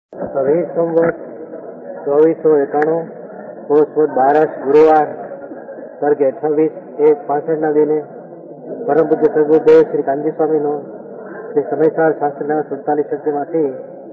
सभी संवत 2491 પોષ 12 ગુરુવાર તારીખ 28/1/65 દિને પરમ પૂજ્ય સદગુરુદેવ શ્રી કાનજી સ્વામીનો શ્રી સમયસાર શાસ્ત્રના 47 શક્તિમાંથી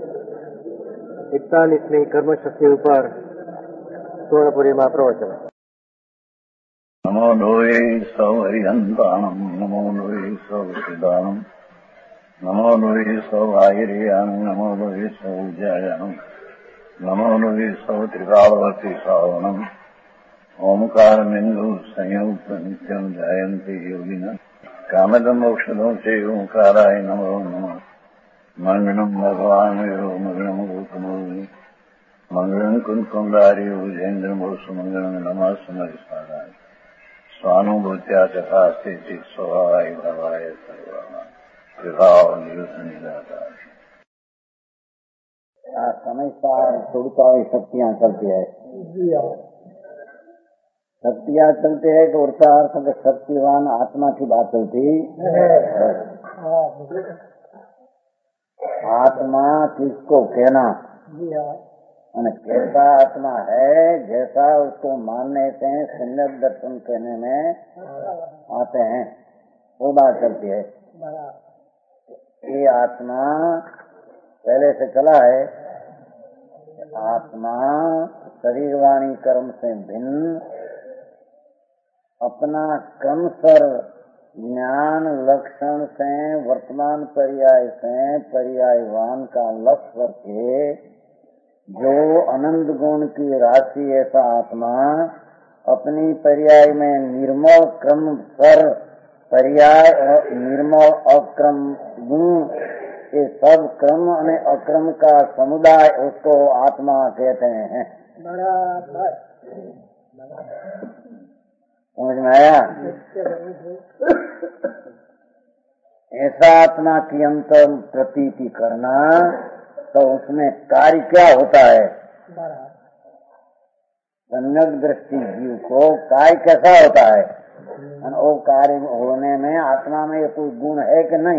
41મી કર્મશક્તિ ઉપર પૂર્ણપુરીમાં પ્રવચન. નમો લોહે સૌ હરિહંતાણમ નમો લોહે સૌ સિદ્ધાણમ નમો લોહે સૌ આયર્યાણમ નમો લોહે સૌ જયાણમ નમો લોહે સૌ ત્રિકાળવતી શ્રાવણમ ઓમકાર બિંદુ સંયુક્ત નિત્યમ જયંતિ યોગિના કામદમ મોક્ષદમ સે ઓંકારાય નમો નમઃ મંગળમ ભગવાન વિરો મંગળમ ગોતમોહિ મંગળમ કુંકુંડારી ભુજેન્દ્ર મોક્ષ મંગળમ નમઃ સમરિસ્વારાય સ્વાનુભૂત્યા તથા સ્થિતિ સ્વભાવાય ભવાય સર્વમાં વિભાવ નિદાતા. આ સમયસાર 47 शक्तियां चलती है. शक्तियां चलते है तो उसका अर्थ है शक्तिवान आत्मा की बात चलती है. आत्मा किसको कहना और कैसा आत्मा है, जैसा उसको मानने से सम्यक दर्शन कहने में आते हैं, वो बात चलती है. ये आत्मा पहले से चला है. आत्मा शरीर वाणी कर्म से भिन्न अपना क्रमशर ज्ञान लक्षण से वर्तमान पर्याय से पर्यायवान का लक्ष्य करके जो अनंत गुण की राशि ऐसा आत्मा अपनी पर्याय में निर्मल क्रम पर पर्याय निर्मल अक्रम गुण ये सब क्रम और अक्रम का समुदाय उसको आत्मा कहते हैं. समझ में आया? ऐसा आत्मा की अंतर प्रतीति करना तो उसमें कार्य क्या होता है? सम्यक दृष्टि जीव को कार्य कैसा होता है और वो कार्य होने में आत्मा में कोई गुण है कि नहीं?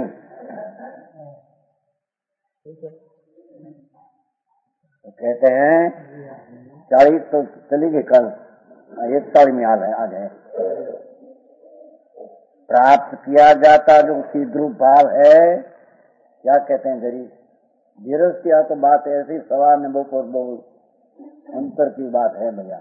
तो कहते हैं 40 तो चली गई, कल 41 में आ गए. प्राप्त किया जाता जो सीध्रुव भाव है, क्या कहते हैं गरीब गिरस्तिया तो बात ऐसी सवार ने बहुत अंतर की बात है भैया.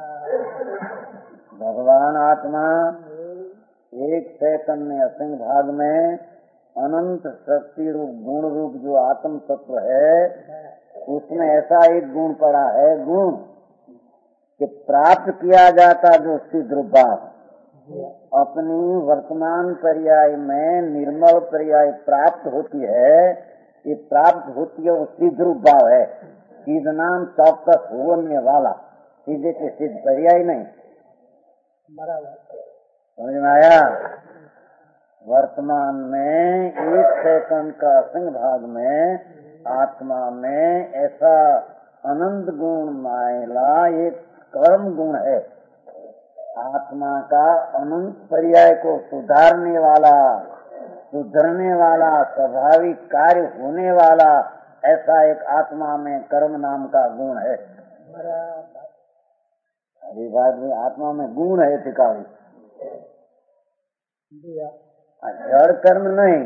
भगवान आत्मा एक सेकंड में असंग भाग में अनंत शक्ति रूप गुण रूप जो आत्म तत्व है उसमें ऐसा एक गुण पड़ा है, गुण कि प्राप्त किया जाता जो सिद्ध भाव अपनी वर्तमान पर्याय में निर्मल पर्याय प्राप्त होती है. ये प्राप्त होती है वो सिद्ध रूप भाव है. सिद्ध नाम चौकस होने वाला, सीधे के सिद्ध पर्याय नहीं. समझ में आया? वर्तमान में एक सेकंड का असंग भाग में आत्मा में ऐसा अनंत गुण मायला एक कर्म गुण है. आत्मा का अनंत पर्याय को सुधारने वाला, सुधरने वाला, स्वाभाविक कार्य होने वाला ऐसा एक आत्मा में कर्म नाम का गुण है. अरे बात में आत्मा में गुण है टिकावी, जड़ कर्म नहीं.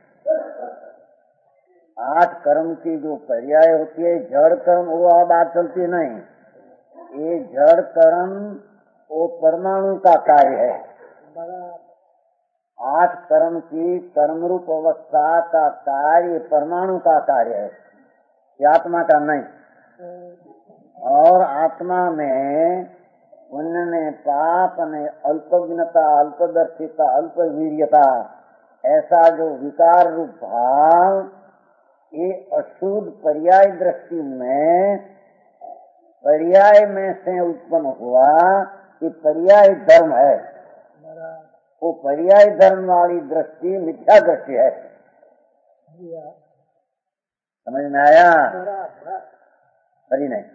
8 कर्म की जो पर्याय होती है जड़ कर्म वो बात चलती नहीं. ये जड़ कर्म वो परमाणु का कार्य है. 8 कर्म की कर्म रूप अवस्था का कार्य परमाणु का कार्य है, ये आत्मा का नहीं. और आत्मा में पुण्य ने पाप ने अल्पज्ञता अल्पदर्शिता अल्पवीर्यता ऐसा जो विकार रूप भाव ये अशुद्ध पर्याय दृष्टि में पर्याय में से उत्पन्न हुआ कि पर्याय धर्म है. वो पर्याय धर्म वाली दृष्टि मिथ्या दृष्टि है. समझ में आया? हरी नहीं.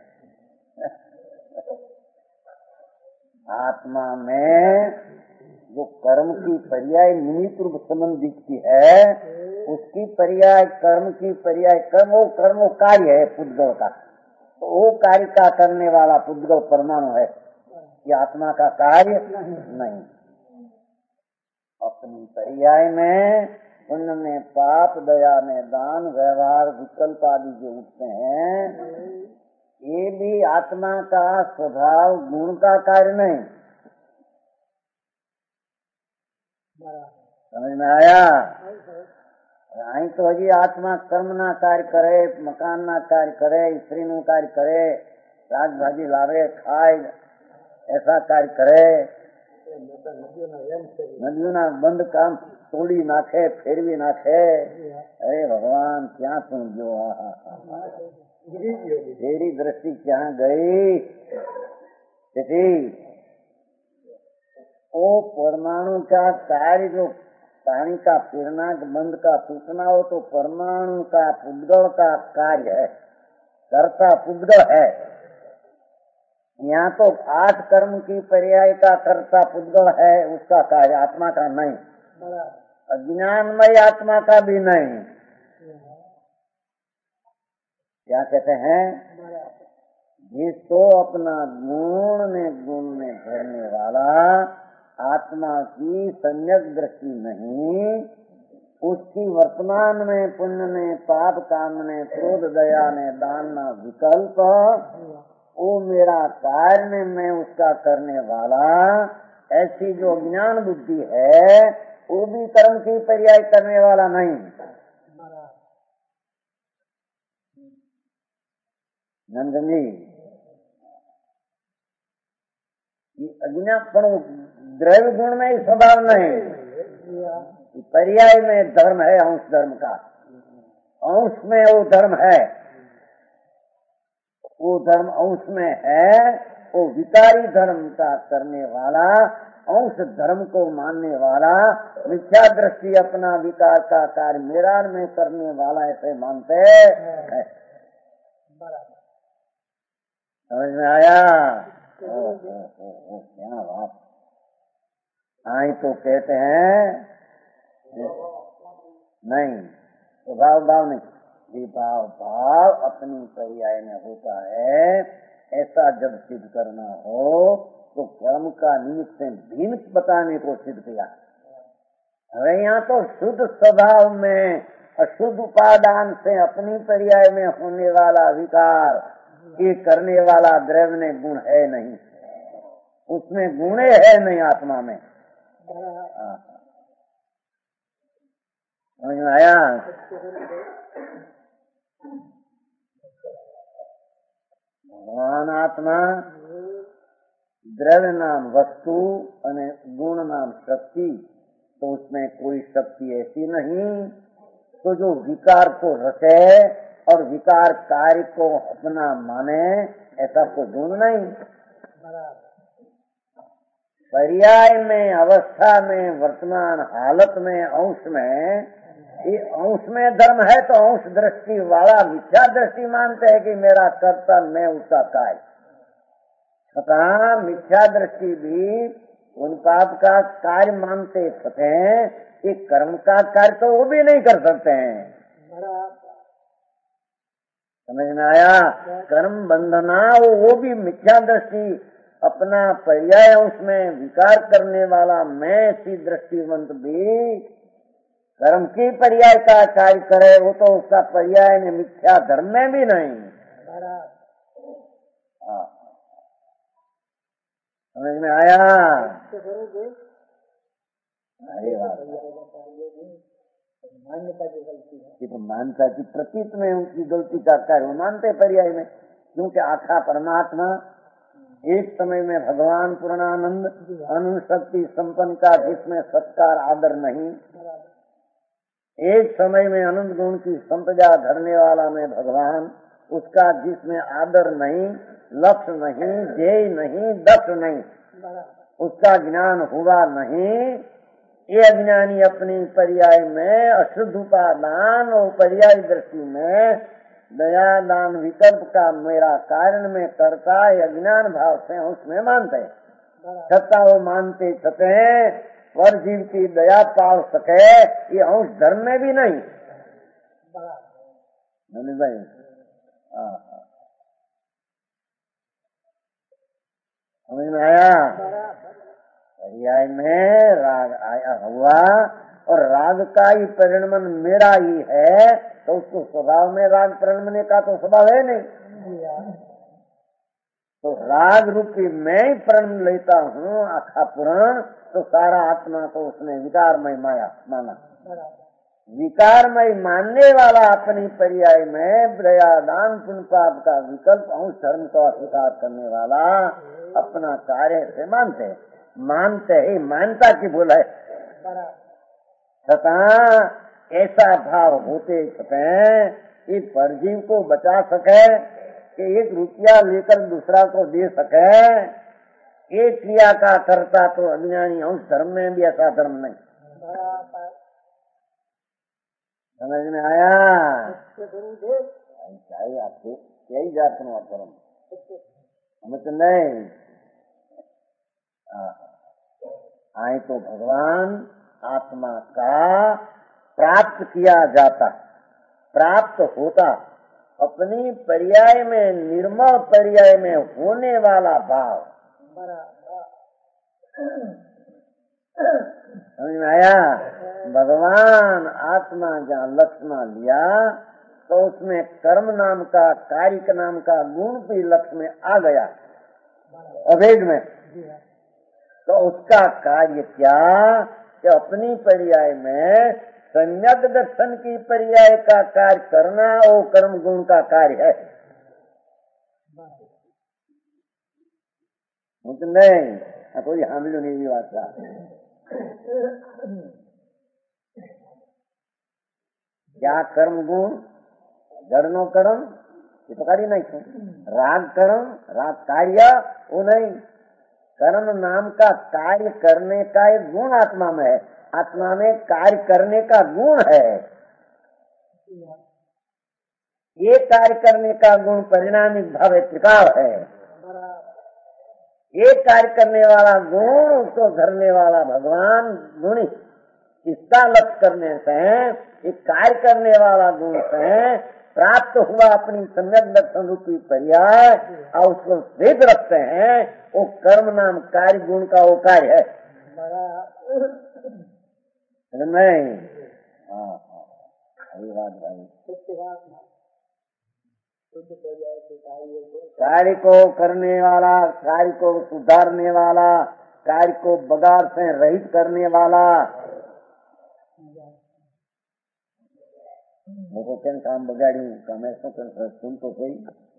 आत्मा में जो कर्म की पर्याय निमित्त रूप संबंध दिखती है उसकी पर्याय कर्म की पर्याय कर्म, वो कार्य है पुद्गल का, तो वो कार्य का करने वाला पुद्गल परमाणु है, ये आत्मा का कार्य नहीं। अपनी पर्याय में पुण्य में पाप, दया में दान, व्यवहार, विकल्प आदि जो उठते हैं, ये भी आत्मा का स्वभाव गुण का कार्य नहीं। समझ में आया? आई तो हजी आत्मा कर्म ना कार्य करे, मकान ना कार्य करे, स्त्री नु कार्य करे, शाक भाजी लावे खाए, ऐसा कार्य करे, नदियों ना बंद काम तोड़ी नाखे, फेरवी नाखे। अरे भगवान क्या तुम जो तेरी दृष्टि क्या गई? वो परमाणु का कार्य जो पानी का फिरना, बंद का टूटना, हो तो परमाणु का पुद्गल का कार्य है, कर्ता पुद्गल है। यहाँ तो 8 कर्म की पर्याय का कर्ता पुद्गल है, उसका कार्य आत्मा का नहीं, अज्ञानमय आत्मा का भी नहीं। क्या कहते हैं? जिसको अपना गुण में भरने वाला आत्मा की सम्यक दृष्टि नहीं, उसकी वर्तमान में पुण्य में पाप, काम में क्रोध, दया में दान में विकल्प, वो मेरा कार्य मैं उसका करने वाला, ऐसी जो ज्ञान बुद्धि है वो भी कर्म की पर्याय करने वाला नहीं। नंदनी अज्ञान द्रव्य गुण में ही स्वभाव नहीं, पर्याय में धर्म है, अंश धर्म का, अंश में वो धर्म है, वो धर्म अंश में है, वो विकारी धर्म का करने वाला, अंश धर्म को मानने वाला, मिथ्या दृष्टि अपना विकार का कार्य मेरा में करने वाला ऐसे मानते हैं। समझ में आया? क्या बात। आई तो कहते हैं नहीं, स्वभाव भाव नहीं, विभाव भाव अपनी पर्याय में होता है। ऐसा जब सिद्ध करना हो तो कर्म का निमित्त से भिन्न बताने को सिद्ध किया। अरे यहाँ तो शुद्ध स्वभाव में अशुद्ध उपादान से अपनी पर्याय में होने वाला विकार, ये करने वाला द्रव्य में गुण है नहीं, उसमें गुणे है नहीं आत्मा में। समझ में आया? भगवान आत्मा द्रव्य नाम वस्तु और गुण नाम शक्ति, तो उसमें कोई शक्ति ऐसी नहीं तो जो विकार को रचे और विकार कार्य को अपना माने, ऐसा कोई गुण नहीं। पर्याय में, अवस्था में, वर्तमान हालत में, अंश में, ये अंश में धर्म है तो अंश दृष्टि वाला मिथ्या दृष्टि मानते हैं कि मेरा कर्ता मैं उसका कार्य, तथा मिथ्या दृष्टि भी उन पाप का कार्य मानते हैं कि कर्म का कार्य तो वो भी नहीं कर सकते हैं। समझ में आया? कर्म बंधना वो भी मिथ्या दृष्टि अपना पर्याय उसमें विकार करने वाला मैं सी दृष्टिवंत भी कर्म की पर्याय का कार्य करे, वो तो उसका पर्याय में मिथ्या धर्म में भी नहीं। समझ में आया? अरे मानता की प्रतीत में उनकी गलती का कार्य वो मानते पर्याय में, क्योंकि आखा परमात्मा एक समय में भगवान पूर्णानंद अनंत शक्ति संपन्न का जिसमें सत्कार आदर नहीं, एक समय में अनंत गुण की संपदा धरने वाला में भगवान, उसका जिसमें आदर नहीं, लक्ष्य नहीं, ध्येय नहीं, दक्ष नहीं, उसका ज्ञान हुआ नहीं। ये अज्ञानी अपनी पर्याय में अशुद्ध उपादान और पर्याय दृष्टि में दया दान विकल्प का मेरा कारण में करता है, अज्ञान भाव से उसमें मानते हैं, छता वो मानते छते पर जीव की दया पाल सके, ये अंश धर्म में भी नहीं, नंदी भाई समझ में आया? पर्याय में राग आया हुआ और राग का ही परिणमन मेरा ही है, तो उसको स्वभाव में राग परिणमने का तो स्वभाव है नहीं। तो राग रूपी मैं ही प्रण लेता हूँ आखा पुराण, तो सारा आत्मा को उसने विकारमय माना। विकारमय मानने वाला अपनी पर्याय में प्रयादान पुण्य पाप का विकल्प और धर्म को अस्वीकार करने वाला अपना कार्य से मानते ही मानता की भूल है। तथा ऐसा भाव होते कि परजीव को बचा सके, कि 1 रुपया लेकर दूसरा को दे सके, एक क्रिया का करता तो अज्ञानी और धर्म में भी ऐसा धर्म नहीं। समझ में आया? चाहिए आपको यही जात धर्म हमें तो नहीं आए तो भगवान आत्मा का प्राप्त किया जाता, प्राप्त होता अपनी पर्याय में, निर्मल पर्याय में होने वाला भाव। समझ में आया? भगवान आत्मा जहाँ लक्ष्य लिया तो उसमें कर्म नाम का, कार्य नाम का गुण भी लक्ष्य में आ गया अभेद में। तो उसका कार्य क्या कि अपनी पर्याय में सम्यक दर्शन की पर्याय का कार्य करना, वो कर्म गुण का कार्य है। नहीं कोई हामिल नहीं भी वाचा क्या कर्म गुण जड़नो कर्म ये पकड़ी नहीं, राग कर्म राग कार्य वो नहीं। कर्म नाम का कार्य करने का एक गुण आत्मा में है, आत्मा में कार्य करने का गुण है। ये कार्य करने का गुण परिणामी भाव त्रिकाल है। ये कार्य करने वाला गुण उसको धरने वाला भगवान गुणी, इसका लक्ष्य करने से एक कार्य करने वाला गुण से प्राप्त हुआ अपनी सम्यक दर्शन रूपी पर्याय और उसको सिद्ध रखते हैं। वो कर्म नाम कार्य गुण का वो कार्य है नहीं। कार्य को करने वाला, कार्य को सुधारने वाला, कार्य को बगाड़ से रहित करने वाला, मेरे क्या काम बगाड़ी काम ऐसा कर तुम तो सही।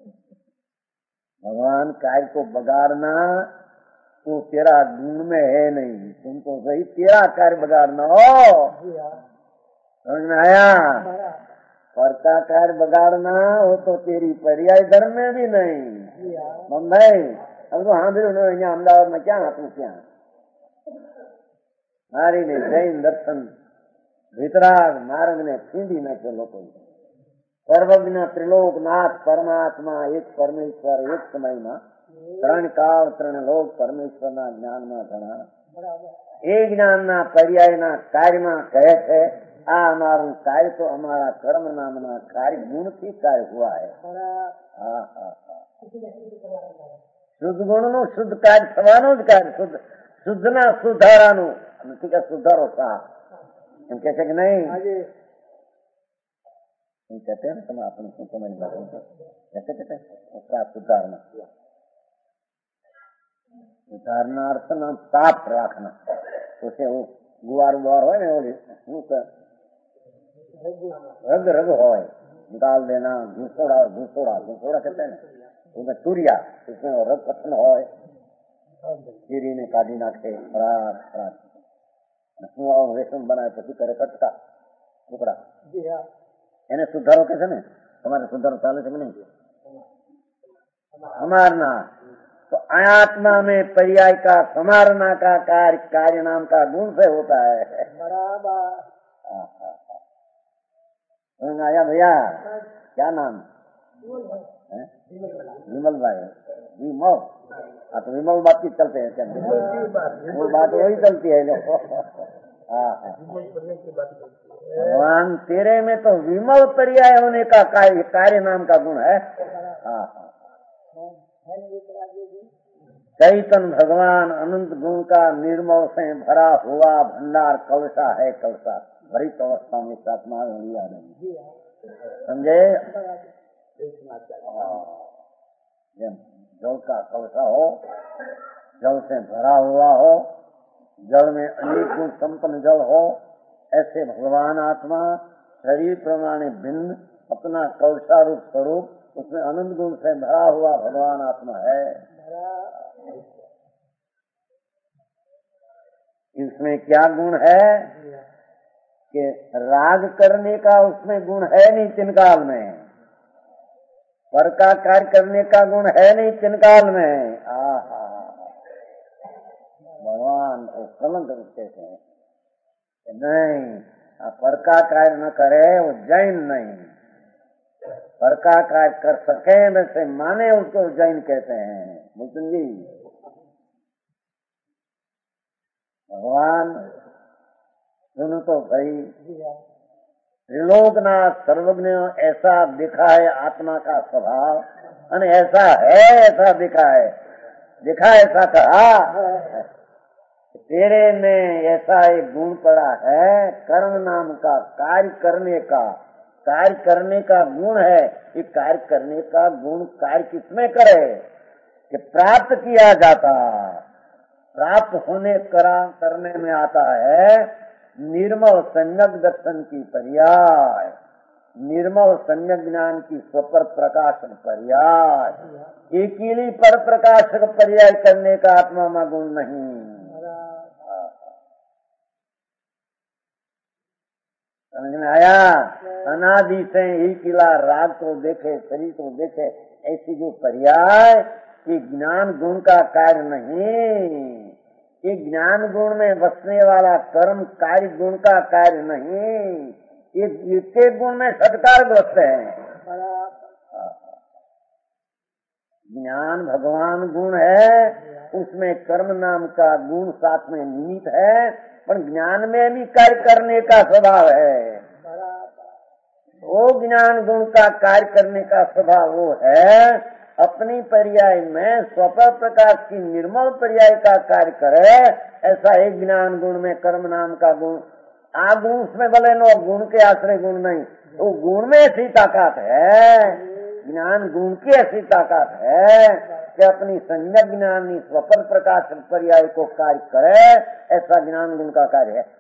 भगवान कार्य को बगाड़ना तो तेरा गुण में है नहीं, तुम तो सही तेरा कार्य बगाड़ना हो। समझ में आया? कर्ता कार्य बगाड़ना वो तो तेरी पर्याय धर्म में भी नहीं। भाई अब तो हाँ भी उन्होंने अहमदाबाद में क्या तू क्या मारी ने जैन दर्शन वितराग मार्ग ने सीधी न चलो कोई सर्वज्ञ त्रिलोकनाथ परमात्मा एक परमेश्वर एक समय में त्रण काल त्रण लोक परमेश्वर ना ज्ञान में घना एक ज्ञान ना पर्याय ना कार्य में कहे थे। आ हमारू कार्य तो हमारा कर्म नामना कार्य गुण થી कार्य हुआ है। શુદ્ધ ગુણનું શુદ્ધ કાર્ય થવાનું જ કાર્ય, શુદ્ધના સુધારાનું નથી કે સુધારો થા એમ કે છે કે નહીં? એમ કહેते हैं તમે આપણે શું સમજ લાગે ऐसे कहते हैं उसका सुधारना। सुधारना अर्थ ना साफ रखना, उसे वो गुआर गुआर हो रग रग हो निकाल देना। घुसोड़ा घुसोड़ा घुसोड़ा कहते हैं उसमें तुरिया, उसमें रग कथन हो चीरी ने काढ़ी नाखे रेशम बनाए પછી કરે કટકા ટુકડા એને સુધારો કે છે ને તમારે સુધારો ચાલે છે કે नहीं? समारना तो आत्मा में पर्याय का समारना का कार्य कार्य नाम का गुण से होता है। बराबर आया भैया क्या नाम? विमल भाई विमल। हाँ तो विमल बात की चलते हैं क्या? वो बात वही चलती है भगवान तेरे में तो विमल पर्याय होने का कार्य नाम का गुण है। चैतन्य भगवान अनंत गुण का निर्मल से भरा हुआ भंडार कलसा है, कलसा भरित अवस्था में सात्मा लिया नहीं, समझे? जल का कलसा हो, जल से भरा हुआ हो, जल में अनेक गुण संपन्न जल हो, ऐसे भगवान आत्मा शरीर प्रमाणे भिन्न अपना कलसा रूप स्वरूप उसमें अनंत गुण से भरा हुआ भगवान आत्मा है। इसमें क्या गुण है कि राग करने का उसमें गुण है नहीं चिनकाल में, पर का कार्य करने का गुण है नहीं चिनकाल में। भगवान को कलंक कहते हैं नहीं, पर का कार्य न करे वो जैन नहीं, पर का कार्य कर सके वैसे माने उसको जैन कहते हैं। मुकुंद जी भगवान सुनो तो भाई, त्रिलोकनाथ सर्वज्ञ ऐसा दिखा है आत्मा का स्वभाव, और ऐसा है, ऐसा दिखा है, दिखा ऐसा कहा तेरे में ऐसा एक गुण पड़ा है, कर्म नाम का कार्य करने का गुण है। ये कार्य करने का गुण कार्य किसमें करे कि प्राप्त किया जाता, प्राप्त होने करने में आता है निर्मल सम्यक दर्शन की पर्याय, निर्मल सम्यक ज्ञान की स्वपर प्रकाशक पर्याय, अकेली पर प्रकाशक पर्याय करने का आत्मा में गुण नहीं। समझ में आया? अनादि से ही किला राग को देखे, शरीर को देखे, ऐसी जो पर्याय ये ज्ञान गुण का कार्य नहीं, ये ज्ञान गुण में बसने वाला कर्म कार्य गुण का कार्य नहीं, ये इसके गुण में सत्कार बसते हैं। ज्ञान भगवान गुण है, उसमें कर्म नाम का गुण साथ में निमित्त है, पर ज्ञान में भी कार्य करने का स्वभाव है। वो ज्ञान गुण का कार्य करने का स्वभाव वो है, अपनी पर्याय में स्वपर प्रकाश की निर्मल पर्याय का कार्य करे, ऐसा एक ज्ञान गुण में कर्म नाम का गुण गुण उसमें भले नो गुण के आश्रय गुण नहीं, तो गुण में ऐसी ताकत है, ज्ञान गुण की ऐसी ताकत है कि अपनी संयक ज्ञानी स्वपर प्रकाश पर्याय को कार्य करे, ऐसा ज्ञान गुण का कार्य है।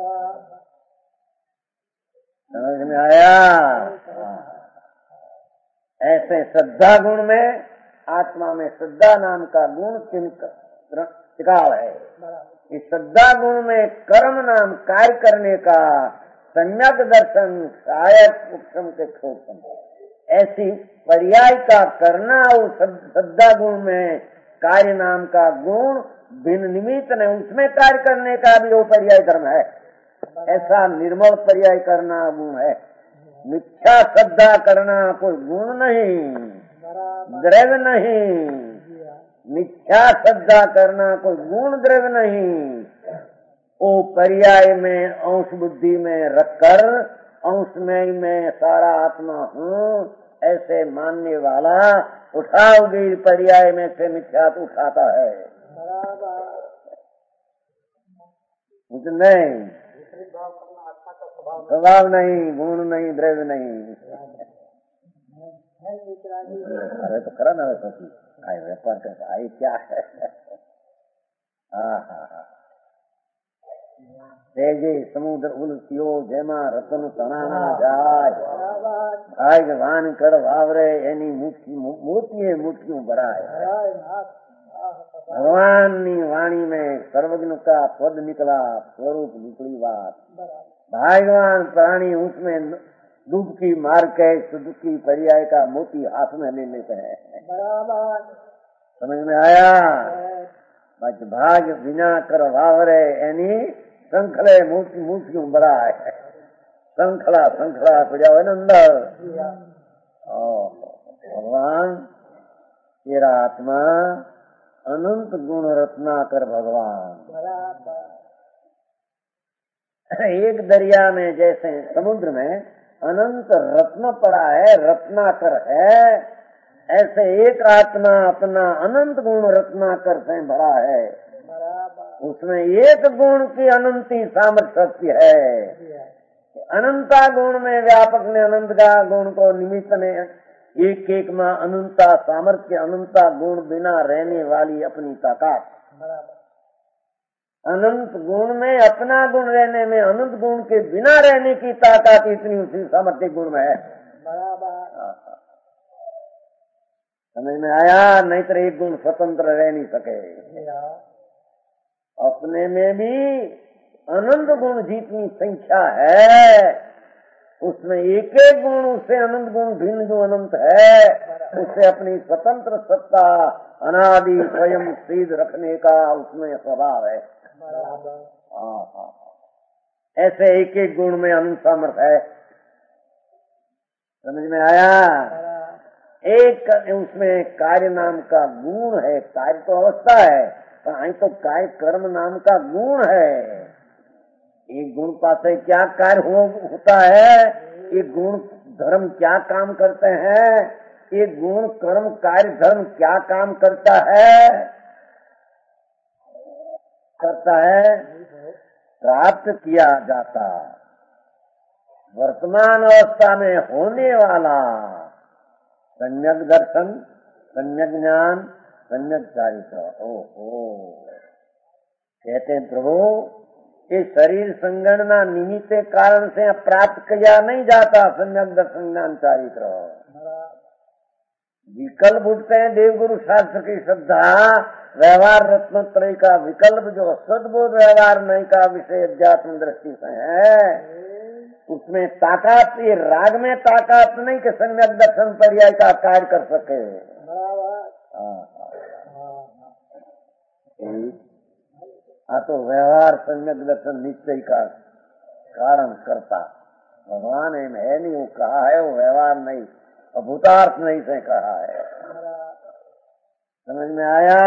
समझ में आया? ऐसे श्रद्धा गुण में आत्मा में श्रद्धा नाम का गुण चिकाल है। इस श्रद्धा गुण में कर्म नाम कार्य करने का सम्यक दर्शन सहायक उपशम के क्षोभम, ऐसी पर्याय का करना उस श्रद्धा गुण में कार्य नाम का गुण बिन निमित्त ने उसमें कार्य करने का भी वो पर्याय धर्म है। ऐसा निर्मल पर्याय करना गुण है। मिथ्या श्रद्धा करना कोई गुण नहीं, द्रव्य नहीं, मिथ्या श्रद्धा करना कोई गुण द्रव्य नहीं, वो पर्याय में अंश बुद्धि में रखकर अंश में मैं सारा आत्मा हूँ ऐसे मानने वाला उठाओगी पर्याय में से मिथ्या तो उठाता है, नहीं स्वभाव नहीं, गुण नहीं, द्रव्य नहीं। अरे तो करा ना सची आई व्यापार करता आई क्या है। तेजे समुद्र उलसियो जेमा रतन तनाना जाय, भाग्यवान कर वावरे एनी मुठ्ठियों भराए। भगवान नी वाणी में सर्वज्ञ का पद निकला, स्वरूप निकली बात। भाग्यवान प्राणी उसमें डुबकी मार के सुदुखी पर्याय का मोती हाथ में ले लेते हैं। समझ में आया? भाग्य बिना कर वावरे यानी श्रृंखले मूर्तियों बड़ा है, श्रृंखला पड़ा अंदर। भगवान तेरा आत्मा अनंत गुण रत्नाकर भगवान एक दरिया में जैसे समुद्र में अनंत रत्न पड़ा है, रत्नाकर है, ऐसे एक आत्मा अपना अनंत गुण रत्नाकर से भरा है। उसमें एक गुण की अनंती सामर्थ्य है। अनंता गुण में व्यापक ने अनंत का गुण को निमित्त ने एक एक में अनंता सामर्थ्य, अनंता गुण बिना रहने वाली अपनी ताकत, अनंत गुण में अपना गुण रहने में अनंत गुण के बिना रहने की ताकत इतनी उसी सामर्थ्य गुण में है। समझ में आया? नहीं तो एक गुण स्वतंत्र रह नहीं सके। अपने में भी अनंत गुण जितनी संख्या है, उसमें एक एक गुण उससे अनंत गुण भिन्न जो अनंत है, उससे अपनी स्वतंत्र सत्ता अनादि स्वयं सिद्ध रखने का उसमें स्वभाव है। ऐसे एक एक गुण में अनंत सामर्थ है। समझ में आया? एक उसमें कार्य नाम का गुण है। कार्य तो अवस्था है, पर तो कार्य कर्म नाम का गुण है। एक गुण पासे क्या कार्य होता है, एक गुण धर्म क्या काम करते हैं, एक गुण कर्म कार्य धर्म क्या काम करता है, प्राप्त किया जाता वर्तमान अवस्था में होने वाला सम्यक दर्शन, सम्यक ज्ञान, सम्यक चारित्र। कहते हैं प्रभु, ये शरीर संगणना निमित्त कारण से प्राप्त किया नहीं जाता सम्यक दर्शन ज्ञान चारित्र। विकल्प उठते हैं देवगुरु शास्त्र की श्रद्धा, व्यवहार रत्नत्रय का विकल्प जो सद्बोध व्यवहार नहीं का विषय अध्यात्म दृष्टि से है, उसमें ताकत, ये राग में ताकत नहीं कि सम्यक दर्शन पर्याय का कार्य कर सके। तो व्यवहार सम्यक दर्शन निश्चय का कारण करता भगवान है नहीं, वो कहा है, वो व्यवहार नहीं, भूतार्थ नहीं से कहा है। समझ में आया?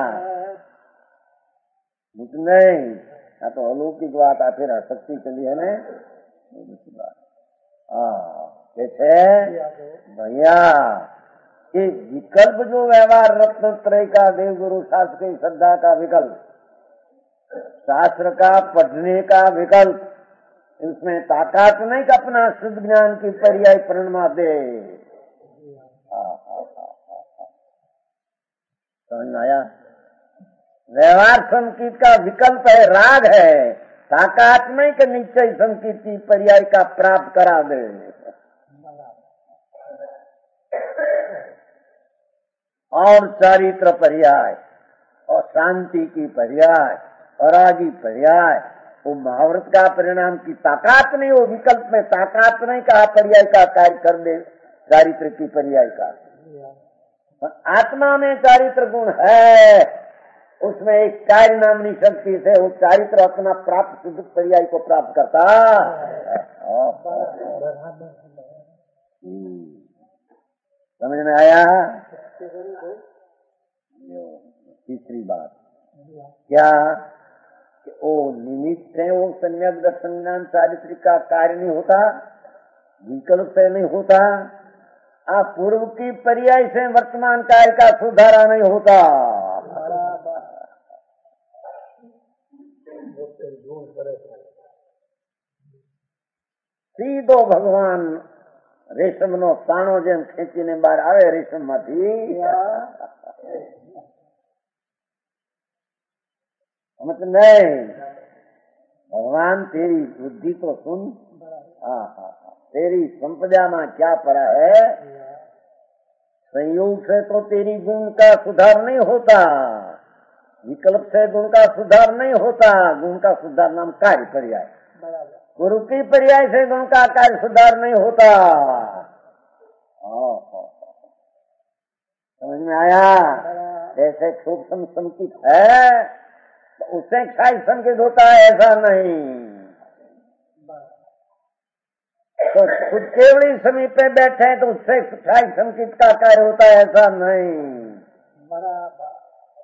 नहीं तो अलौकिक बात आ, फिर शक्ति चली है ना भैया। ये विकल्प जो व्यवहार रत्नत्रय का देवगुरु शास्त्र की श्रद्धा का विकल्प, शास्त्र का पढ़ने का विकल्प, इसमें ताकत नहीं कि अपना शुद्ध ज्ञान की पर्याय परिणमा दे। समझ में आया? व्यवहार संकीर्त का विकल्प है, राग है, ताकत नहीं कि निश्चय संकीर्त की पर्याय का प्राप्त करा दे। और चारित्र पर्याय और शांति की पर्याय और आदि पर्याय, वो महाव्रत का परिणाम की ताकत नहीं, वो विकल्प में ताकत नहीं कहा पर्याय का कार्य कर दे चारित्र की पर्याय का। आत्मा में चारित्र गुण है, उसमें एक कार्य नामनी शक्ति से वो चारित्र अपना प्राप्त शुद्ध पर्याय को प्राप्त करता। समझ में आया? तीसरी बात क्या कि वो निमित्त है, वो सम्यक दर्शन ज्ञान चारित्र का कार्य नहीं होता, विकल्प से नहीं होता, आप पूर्व की पर्याय से वर्तमान कार्य का सुधारा नहीं होता। सीधो भगवान रेशम नो ताणो जेम खेचीने बहार आवे रेशम माथी, मतलब नहीं, भगवान तेरी बुद्धि तो सुन, तेरी संपदा में क्या पड़ा है, संयोग से तो तेरी गुण का सुधार नहीं होता, विकल्प से गुण का सुधार नहीं होता, गुण का सुधार नाम कार्य पर्याय, गुरु की पर्याय से गुण का कार्य सुधार नहीं होता। समझ में आया? जैसे सूक्ष्म संकित है तो उससे क्षय संकित होता है, ऐसा नहीं। तो खुद केवल समीप पे बैठे तो उससे क्षय संकित का कार्य होता है, ऐसा नहीं।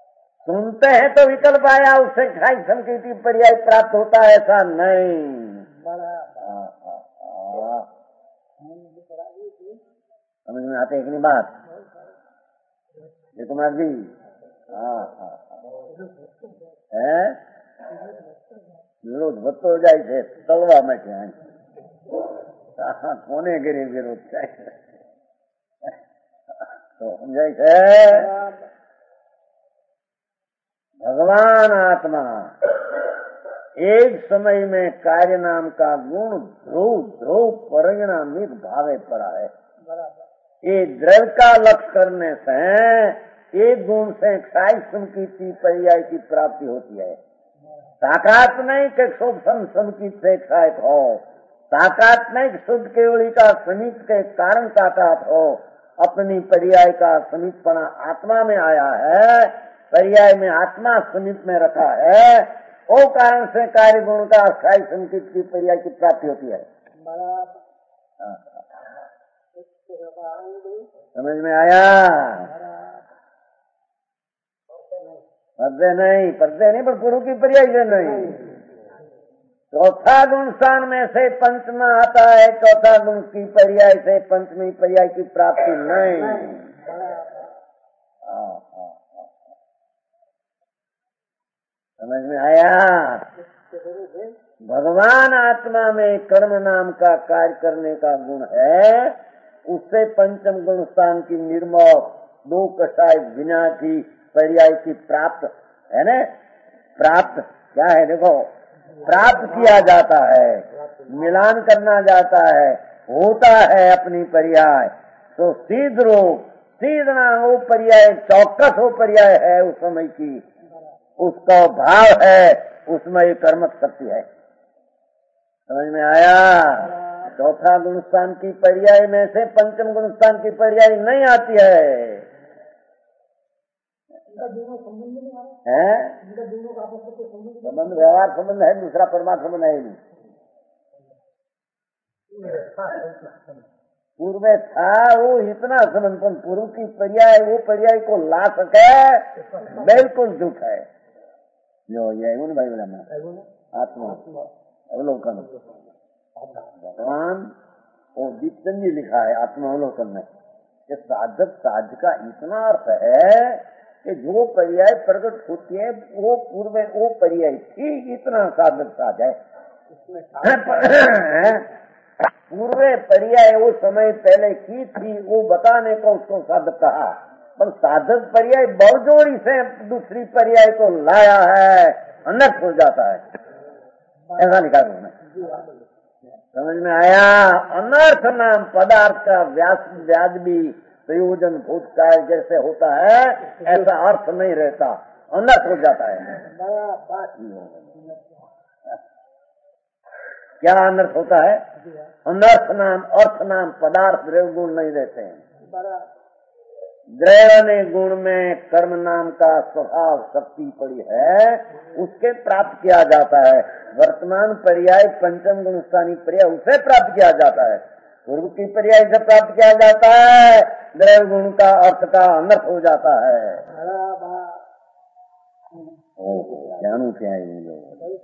सुनते हैं तो विकल्प आया, उससे क्षय संकित पर्याय प्राप्त होता है, ऐसा नहीं। समझ में आते एक नहीं बात कुमार जी? है विरोध વધતો જાય છે, તળવા માટે કોને ઘેરે વિરોધ થાય તો સમજાય છે? भगवान आत्मा एक समय में कार्य नाम का गुण ध्रुव ध्रुव परिणामिक भावे पड़ा है। ये द्रव्य का लक्ष्य करने से एक गुण से क्षाय की पर्याय की प्राप्ति होती है। ताकत नहीं कि शोभन समकित से क्षायित हो, ताकत नहीं कि शुद्ध केवली का समीप के कारण ताकत हो, अपनी पर्याय का समीपना आत्मा में आया है, पर्याय में आत्मा समीप में रखा है, वो कारण से कार्य गुण का स्थायी संकित की पर्याय की प्राप्ति होती है। समझ में आया? पर्दे नहीं पर गुरु की पर्याय से नहीं। चौथा गुण स्थान में से पंचमा आता है, चौथा गुण की पर्याय से पंचमी पर्याय की प्राप्ति नहीं। समझ में आया? भगवान आत्मा में कर्म नाम का कार्य करने का गुण है, उससे पंचम गुण स्थान की निर्मोह दो कषाय बिना की पर्याय की प्राप्त है न। प्राप्त क्या है? देखो, प्राप्त किया जाता है, मिलान करना जाता है, होता है अपनी पर्याय। तो सीध रूप सीधना वो पर्याय चौकस हो पर्याय है उस समय की, उसका भाव है, उसमें ये कर्मक शक्ति है। समझ में आया? चौथा गुणस्थान की पर्याय में से पंचम गुणस्थान की पर्याय नहीं आती है। संबंध व्यवहार संबंध है, दूसरा परमात्मा संबंध है नहीं। पूर्व में था वो इतना संबंध, पूर्व की पर्याय वो पर्याय को ला सके बिल्कुल झूठ है। जो ये भाई बोला आत्मा अवलोकन भगवान और दीपचंद जी लिखा है आत्मा अवलोकन में कि साधक साध का इतना अर्थ है कि जो पर्याय प्रकट होती है वो पूर्व में वो पर्याय थी, इतना साधक साध है। पूर्व पर्याय वो समय पहले की थी, वो बताने को उसको साधक कहा, पर साधक पर्याय बहुजोड़ी से दूसरी पर्याय को लाया है, अनर्थ हो जाता है। ऐसा लिखा उन्होंने। समझ में आया? अनर्थ नाम पदार्थ का व्याज भी प्रयोजन भूतकाल जैसे होता है, ऐसा अर्थ नहीं रहता, अनर्थ हो जाता है। क्या अनर्थ होता है? अनर्थ नाम अर्थ नाम पदार्थ द्रव्य गुण नहीं रहते हैं। द्रव्य गुण में कर्म नाम का स्वभाव शक्ति पड़ी है, उसके प्राप्त किया जाता है। वर्तमान पर्याय पंचम गुण स्थानीय पर्याय उसे प्राप्त किया जाता है, पूर्व की पर्याय से प्राप्त किया जाता है, द्रव्य गुण का अर्थ का अनर्थ हो जाता है। जानू क्या है लोग?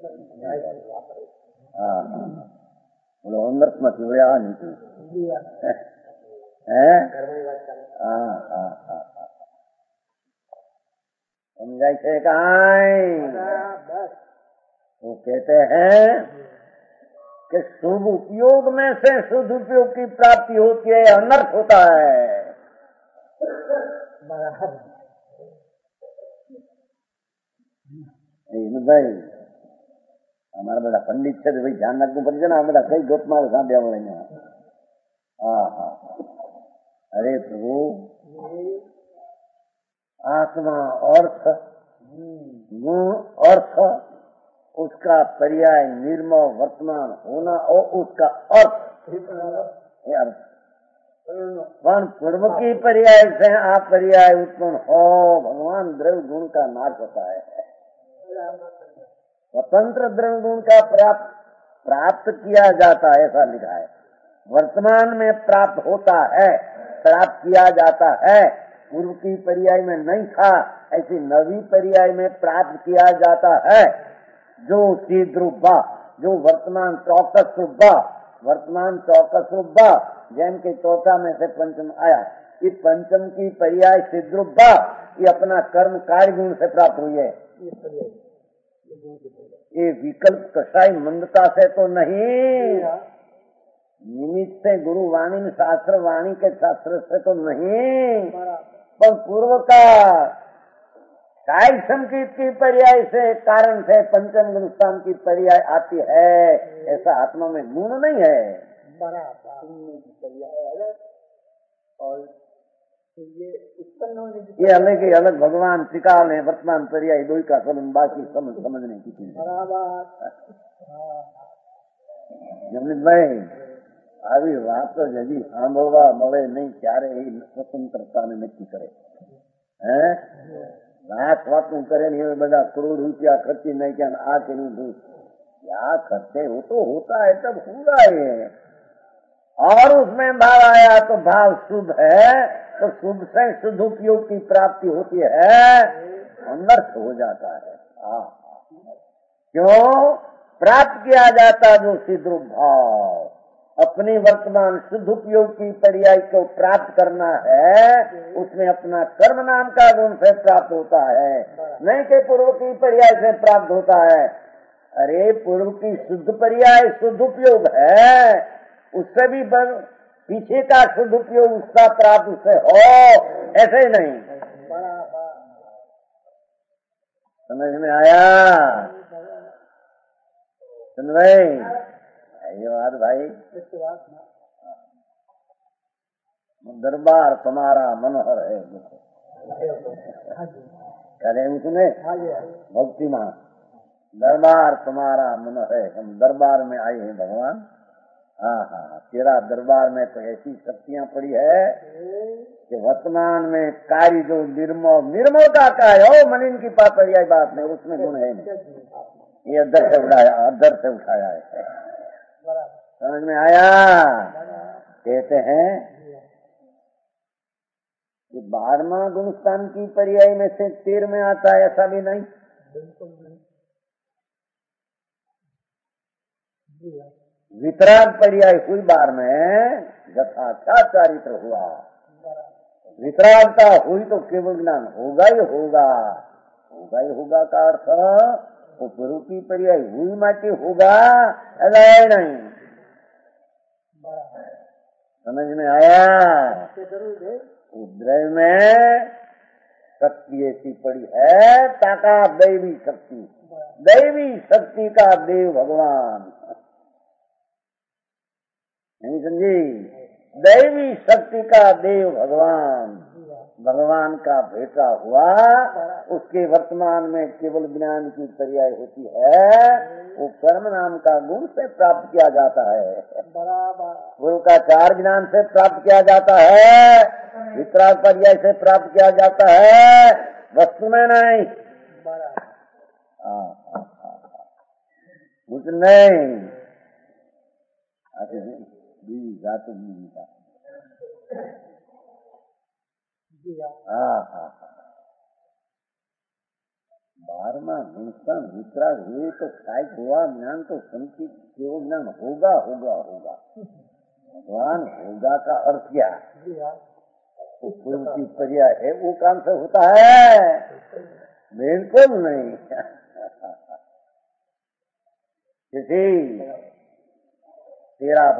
बोलो अनर्थ मत हो या नहीं है? समझाई थे कहाँ? वो कहते हैं कि शुभ उपयोग में से शुद्ध उपयोग की प्राप्ति होती है, अनर्थ होता है। भाई हमारा बड़ा पंडित है तो भाई ध्यान रखना पड़ेगा ना, हमारा कई गोप मारे साथ दिया बोलेंगे। हाँ, अरे प्रभु आत्मा अर्थ गुण अर्थ उसका पर्याय निर्मल वर्तमान होना और उसका अर्थ पूर्व की पर्याय से आप पर्याय उत्पन्न हो, भगवान द्रव्य गुण का नाश होता है। स्वतंत्र द्रव्य गुण का प्राप्त किया जाता है, ऐसा लिखा है। वर्तमान में प्राप्त होता है, प्राप्त किया जाता है, पूर्व की पर्याय में नहीं था, ऐसी नवी पर्याय में प्राप्त किया जाता है। जो सीध रूपा जो वर्तमान चौकस रूप जैन के चौथा में से पंचम आया, इस पंचम की पर्याय सिद्ध ये अपना कर्म कार्य गुण से प्राप्त हुई है। ये विकल्प कसाई मंदता से तो नहीं, निमित्त से गुरु वाणी में शास्त्र वाणी के शास्त्र से तो नहीं, पर पूर्व का कार्य संकेत की पर्याय से कारण से पंचम गुणस्थान की पर्याय आती है। ऐसा आत्मा में गुण नहीं है। और ये अलग भगवान त्रिकाल है, वर्तमान पर्याय दो का समझ, बाकी समझने की चीज जमीन भाई આવી વાતો જ હજી સાંભળવા મળે નહીં, ક્યારે એ સ્વતંત્રતાને નક્કી કરે હે લાખ વાતું કરે ને બધા કરોડ રૂપિયા ખર્ચી નાખ્યા, આ કર્યું क्या करते हो तो होता है, तब हुआ है। और उसमें भाव आया तो भाव शुभ है, तो शुभ से शुद्ध उपयोग की प्राप्ति होती है, अनर्थ हो जाता है। क्यों प्राप्त किया जाता जो सिद्ध भाव, अपनी वर्तमान शुद्ध उपयोग की पर्याय को प्राप्त करना है, उसमें अपना कर्म नाम का गुण से प्राप्त होता है, नहीं कि पूर्व की पर्याय से प्राप्त होता है। अरे पूर्व की शुद्ध पर्याय शुद्ध उपयोग है, उससे भी पीछे का शुद्ध उपयोग उसका प्राप्त उससे हो, ऐसे ही नहीं। समझ में आया? सुन भाई, ये बात भाई, दरबार तुम्हारा मनोहर है, कहते हैं सुने भक्ति मां, दरबार तुम्हारा मनोहर है, हम दरबार में आए हैं भगवान। हाँ, तेरा दरबार में तो ऐसी शक्तियां पड़ी है कि वर्तमान में कार्य जो निर्मल का कार्य हो, मलिन की पापड़िया बात नहीं, उसमें गुण है नहीं। ये अदर से उठाया है। समझ में आया? कहते हैं कि 12वां गुणस्थान की पर्याय में से 13 में आता है, ऐसा भी नहीं। वितराग पर्याय हुई 12 में, यथाख्या चारित्र हुआ। वितरागता हुई तो केवल ज्ञान होगा ही होगा, होगा ही होगा का अर्थ वो गुरु की पर्याय हुई माटी होगा, ऐसा है नहीं। समझ में आया? उद्रय में शक्ति ऐसी पड़ी है, ताकत दैवी शक्ति का देव भगवान, नहीं समझी? दैवी शक्ति का देव भगवान का बेटा हुआ, उसके वर्तमान में केवल ज्ञान की पर्याय होती है, वो कर्म नाम का गुण से प्राप्त किया जाता है। गुरु का 4 ज्ञान से प्राप्त किया जाता है, वितराग पर्याय से प्राप्त किया जाता है, वस्तु में नहीं। कुछ नहीं जाते नहीं। 12वां गुणस्थान वितराग हुए तो काय हुआ, ज्ञान तो संचित केवल ज्ञान होगा। भगवान होगा का अर्थ क्या? तो पूर्व की पर्याय है, वो काम से होता है? बिल्कुल नहीं। तेरा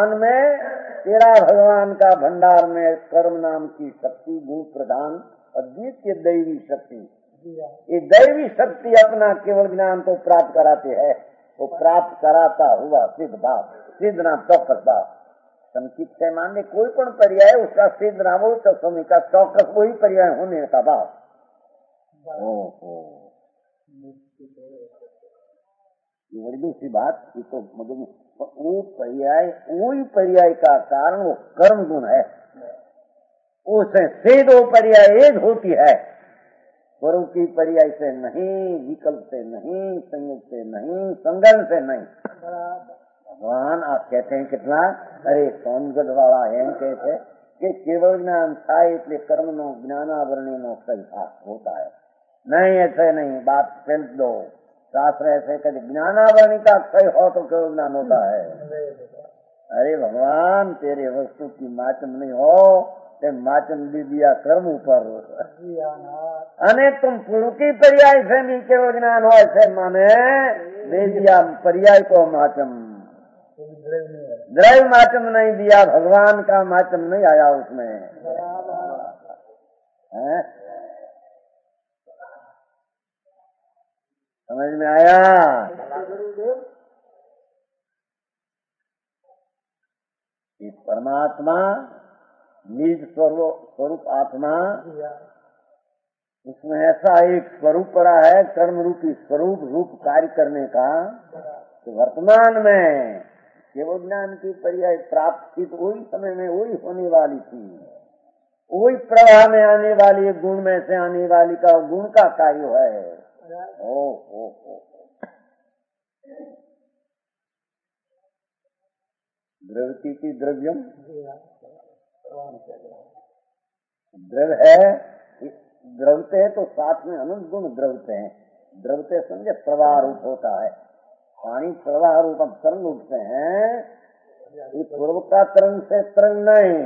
भगवान का भंडार में कर्म नाम की शक्ति, गुण प्रधान अद्वितीय दैवी शक्ति, ये दैवी शक्ति अपना केवल ज्ञान को प्राप्त कराती है। वो प्राप्त कराता हुआ सिद्ध भाव, सिद्ध नाम चौकस भाव, संकित से मानने कोई पण पर्याय उसका सिद्ध नाम हो, समय का चौकस वही पर्याय होने का भाव। ये बड़ी दूसरी बात, ये तो मतलब वही पर्याय का कारण वो कर्म गुण है, उससे सिद्ध वो पर्याय एक होती है, गुरु की पर्याय से नहीं, विकल्प से नहीं, संयोग से नहीं, संगन से नहीं। भगवान आप कहते हैं कितना, अरे सोनगढ़ वाला एम कहते कि केवल ज्ञान था इसलिए कर्म ज्ञानावरणी नो सही होता है, नहीं ऐसे नहीं, बात फेंक दो। शास्त्र ऐसे कहते ज्ञानावरणी का क्षय हो तो केवल ज्ञान होता है। अरे भगवान तेरे वस्तु की माचम नहीं हो ते माचम दी दिया कर्म ऊपर अने तुम पुरु की पर्याय से भी केवल ज्ञान हो ऐसे माने दे दिया पर्याय को माचम, द्रव्य माचम नहीं दिया, भगवान का माचम नहीं आया उसमें है? समझ में आया? ये परमात्मा निज स्वरूप आत्मा, उसमें ऐसा एक स्वरूप पड़ा है कर्म रूपी स्वरूप रूप कार्य करने का कि वर्तमान में केवल ज्ञान की पर्याय प्राप्त थी तो वही समय में वही होने वाली थी, वही प्रवाह में आने वाली गुण में से आने वाली का गुण का कार्य है। ओ द्रवती की द्रव्यम द्रव है, द्रवते है तो साथ में अनंत गुण द्रवते हैं। द्रवते समझे प्रवाह रूप होता है, पानी प्रवाह रूप अब तरंग उठते हैं, ये पूर्व का तरंग से तरंग नहीं,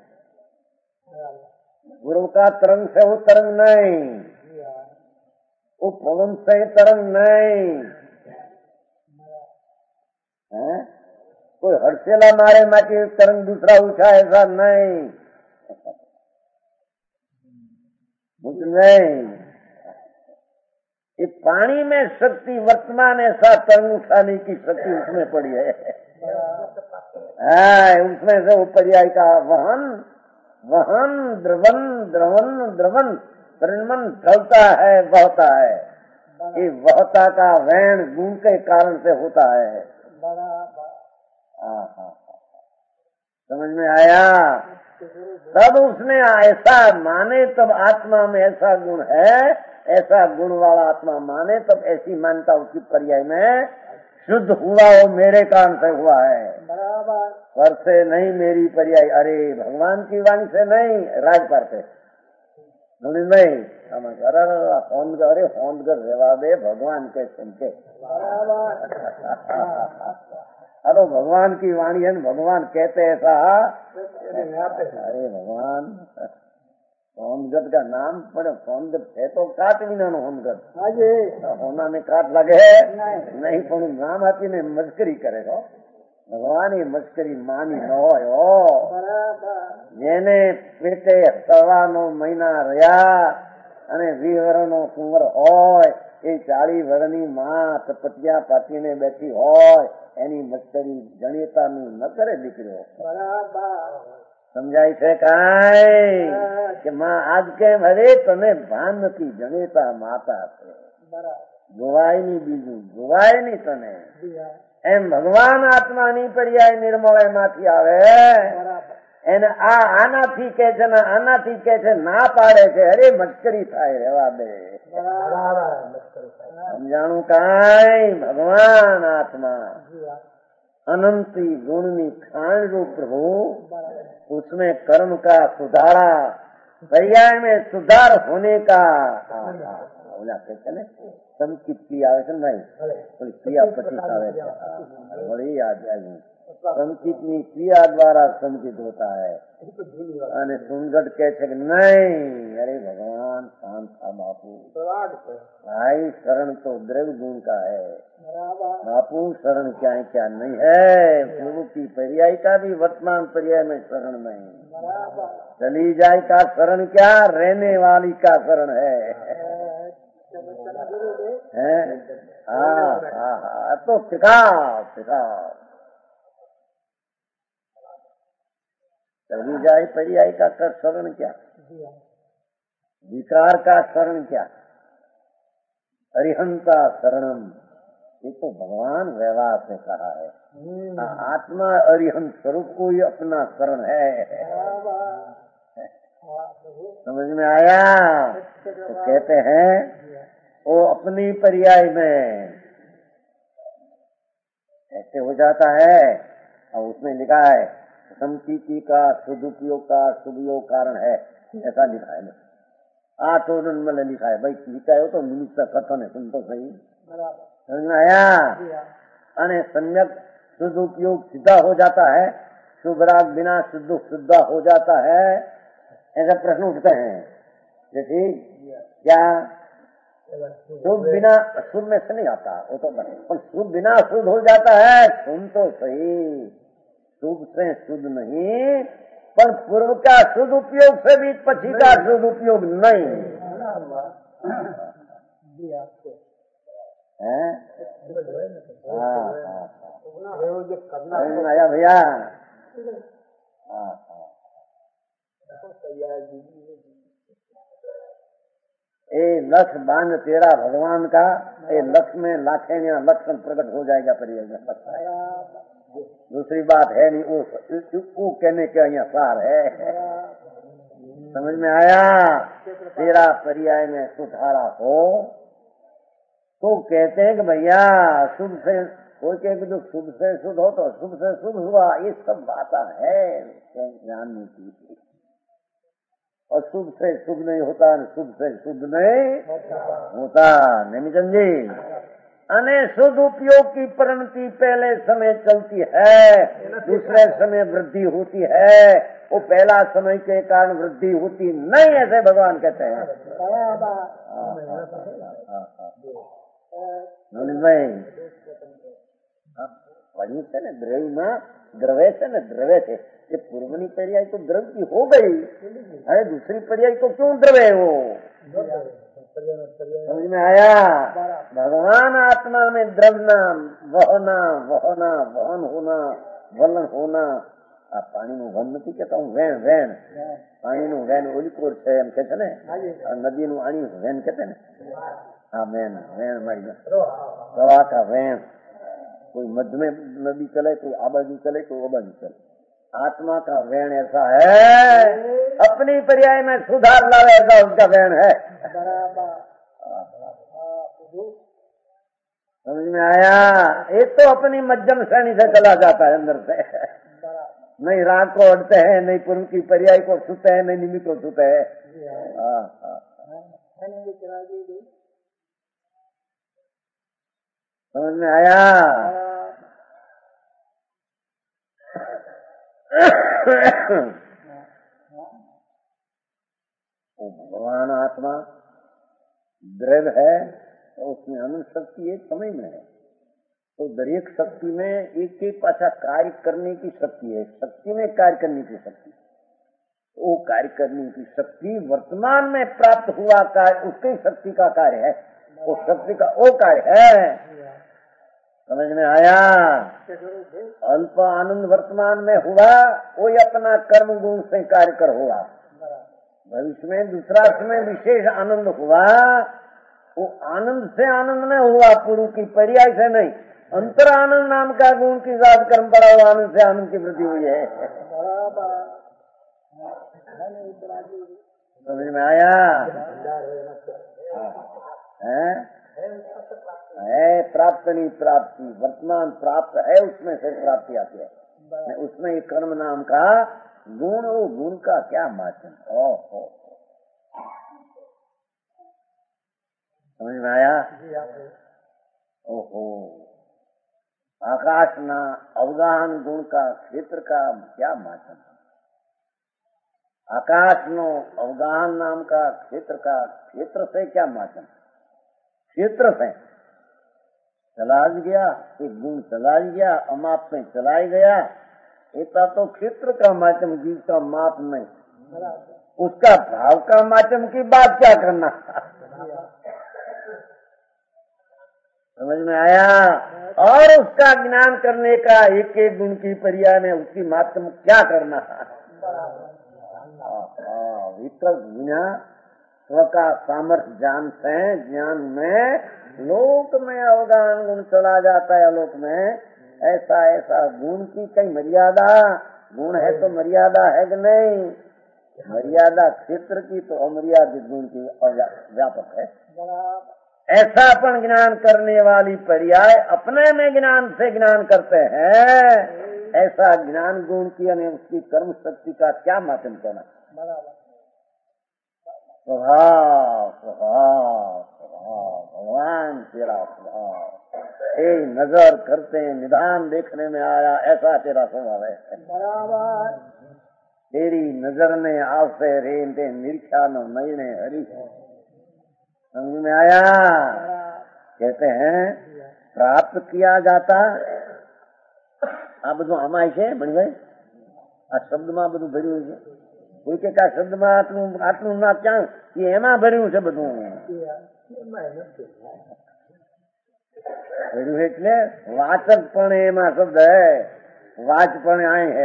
पूर्व का तरंग से वो तरंग नहीं, वो पवन से तरंग नहीं है? कोई हर्षेला मारे माटी तरंग दूसरा उठा ऐसा नहीं, नहीं। ये पानी में शक्ति वर्तमान ऐसा तरंग उठाने की शक्ति उसमें पड़ी है। हाँ, उसमें से वो पर्याय का वहन वहन द्रवन द्रवन द्रवन परिणमन चलता है, बहता है। ये बहता का वैन गुण के कारण से होता है। समझ में आया? तब उसने ऐसा माने, तब आत्मा में ऐसा गुण है, ऐसा गुण वाला आत्मा माने तब ऐसी मान्यता उसकी पर्याय में शुद्ध हुआ, वो मेरे कारण से हुआ है, पर से नहीं मेरी पर्याय। अरे भगवान की वाणी से नहीं, राज पर से नहीं समझ। अरे फोन कर रेवा दे भगवान के सुनके। अरे भगवान की वाणी है, भगवान कहते ऐसा। अरे भगवान होमगत का नाम पड़े, होमगत है तो काट भी ना होमगत होना में काट लगे नहीं, पण नाम आपी ने मस्करी करेगा भगवान। ये मस्करी मानी न हो जेने पेटे 9 મહિના રહ્યા અને 20 વર્ષનો કુંવર હોય, એ 40 વર્ષની માં તપતિયા પાતીને બેઠી હોય, એની મસ્કરી જણેતાનું ન કરે દીકરો। સમજાય છે કાંઈ કે માં આજ કેમ? અરે તને ભાન નથી, જણેતા માતા છે, જોવાય નહીં, બીજું જોવાય નહીં તને। એમ ભગવાન આત્માની પર્યાય નિર્મળય માંથી આવે એને આનાથી કે છે ને આનાથી કે છે, ના પાડે છે। અરે મસ્કરી થાય, રહેવા દે। સમજાણું કાંઈ? ભગવાન આત્મા अनंती गुणनी खान रूप प्रभु, उसमें कर्म का सुधारा, पर्याय में सुधार होने का बोला कहते ना, संकित क्रिया नहीं बोली क्रिया 25 आवे बड़ी याद आई। संकित क्रिया द्वारा संकित होता है। અને સુનગઢ કહે છે કે नहीं, अरे भगवान शांत था बापू, भाई शरण तो द्रव्य गुण का है बापू, शरण क्या है क्या नहीं है। पूर्व की पर्याय का भी वर्तमान पर्याय में शरण नहीं, चली जाए का शरण क्या, रहने वाली का शरण है। हाँ तो सिखाओ सिखाओ, चली जाए पर्याय का कर शरण क्या, विकार का शरण क्या, अरिहंता शरणम, ये तो भगवान व्यवहार से कहा है। आत्मा अरिहंत स्वरूप को ही अपना शरण है। समझ में आया? तो कहते हैं वो अपनी पर्याय में ऐसे हो जाता है। और उसमें लिखा है संकीति का सदुपयोग का शुभयोग कारण है, ऐसा लिखा है ना। 8 में लिखा है भाई, लिखा है तो निमित्त कथन है, सुन तो सही। समझ में आया? अने सम्यक शुद्ध उपयोग सीधा हो जाता है, शुभ राग बिना शुद्ध शुद्ध हो जाता है, ऐसा प्रश्न उठते हैं। जैसे क्या शुभ बिना शुभ में से नहीं आता, वो तो पर शुभ बिना शुद्ध हो जाता है। सुन तो सही, शुभ से शुद्ध नहीं, पर पूर्व का शुद्ध उपयोग से भी पछी का शुद्ध उपयोग नहीं है। आया भैया? ए लक्ष्य बांध तेरा भगवान का, ए लक्ष्य में लाखे लक्षण प्रकट हो जाएगा परियर में। दूसरी बात है नहीं, वो कहने के यहाँ सार है। समझ में आया? तेरा पर्याय में सुधारा हो तो कहते हैं कि भैया शुभ से, कोई कहे कि जो शुभ से शुद्ध हो तो शुभ से शुभ हुआ, ये सब बातें है जानने की। और शुभ से शुभ नहीं होता, शुभ से शुद्ध नहीं होता, नहीं समझे? अने शुद्ध उपयोग की परिणति पहले समय चलती है, दूसरे समय वृद्धि होती है। वो पहला समय के कारण वृद्धि होती नहीं, ऐसे भगवान कहते हैं। वही से न द्रव्य में द्रव्य से न द्रव्य थे, ये पूर्वनी पर्याय तो द्रव्य की हो गई, अरे दूसरी पर्याय तो क्यों द्रव्य है वो? समझ में आया? भगवान आत्मा में द्रवना, वहना वहना वहन होना, वलन होना। आप पानी નું વન નથી કહેતા, હું વેણ વેણ, પાણીનું વેણ ઓલી કોર છે એમ કે છે ને, નદીનું આણી વેણ કહેते ને। हाँ वेण, वेण मारी प्रवाह का वेण, कोई मध्य में नदी चले, कोई आबादी चले, कोई आबादी चले। आत्मा का वेण ऐसा है, अपनी पर्याय में सुधार लावे ऐसा उसका वेण है। समझ में आया? एक तो अपनी मध्यम श्रेणी से चला जाता है अंदर से, नहीं राग को अड़ते हैं, नहीं पूर्व की पर्याय को छूते हैं, नहीं निमित्त को छूते हैं। समझ में आया? भगवान आत्मा द्रव्य है, तो उसमें अनंत शक्ति एक समय में है, तो दरेक शक्ति में एक के पाछा कार्य करने की शक्ति है, शक्ति में कार्य करने की शक्ति। वो कार्य करने की शक्ति वर्तमान में प्राप्त हुआ कार्य उसकी शक्ति का कार्य है, वो शक्ति का वो कार्य है। समझ में आया? अल्प आनंद वर्तमान में हुआ, वही अपना कर्म गुण से कार्य कर हुआ। भविष्य में दूसरा समय विशेष आनंद हुआ, वो आनंद से आनंद में हुआ, पूर्व की पर्याय से नहीं। अंतर आनंद नाम का गुण की जात कर्म पड़ा हुआ, आनंद से आनंद की वृद्धि हुई है। समझ में आया? है प्राप्त नहीं प्राप्ति, वर्तमान प्राप्त है, उसमें से प्राप्ति आती है, उसमें एक कर्म नाम का गुण, वो गुण का क्या माध्यम। ओहो, समझ में आया? ओहो, आकाश ना अवगाहन गुण का क्षेत्र का क्या माध्यम। आकाश नो अवगाहन नाम का क्षेत्र से क्या माध्यम। क्षेत्र से चला गया, एक गुण चला गया, अमाप में चला गया, ऐसा तो क्षेत्र का माध्यम, जीव का माप नहीं, उसका भाव का माध्यम की बात क्या करना। समझ में आया? और उसका ज्ञान करने का एक एक गुण की पर्याय में उसकी माध्यम क्या करना। विकल्प बिना स्व का सामर्थ्य ज्ञान में लोक में अवगाहन गुण चला जाता है। लोक में ऐसा ऐसा गुण की कई मर्यादा, गुण है तो मर्यादा है कि नहीं, मर्यादा क्षेत्र की तो अमर्यादित गुण की व्यापक है। ऐसा अपन ज्ञान करने वाली पर्याय अपने में ज्ञान से ज्ञान करते हैं, ऐसा ज्ञान गुण की यानी उसकी कर्म शक्ति का क्या माध्यम करना। स्वभाव स्वभाव स्वभाव, भगवान तेरा स्वभाव। नजर करते निधान देखने में आया, ऐसा तेरा स्वभाव है। बराबर तेरी नजर ने आपसे रेंदे निरीक्षा न मई ने हरी। समझ में आया? कहते हैं प्राप्त किया जाता आ બધું આમાં છે ભણભાઈ, આ શબ્દમાં બધું ભર્યું છે। કોઈ કે આ શબ્દમાં આટલું ના ક્યાં, એમાં ભર્યું છે બધું ભર્યું એટલે વાચક પણ એમાં શબ્દ હે, વાચ પણ આય હે।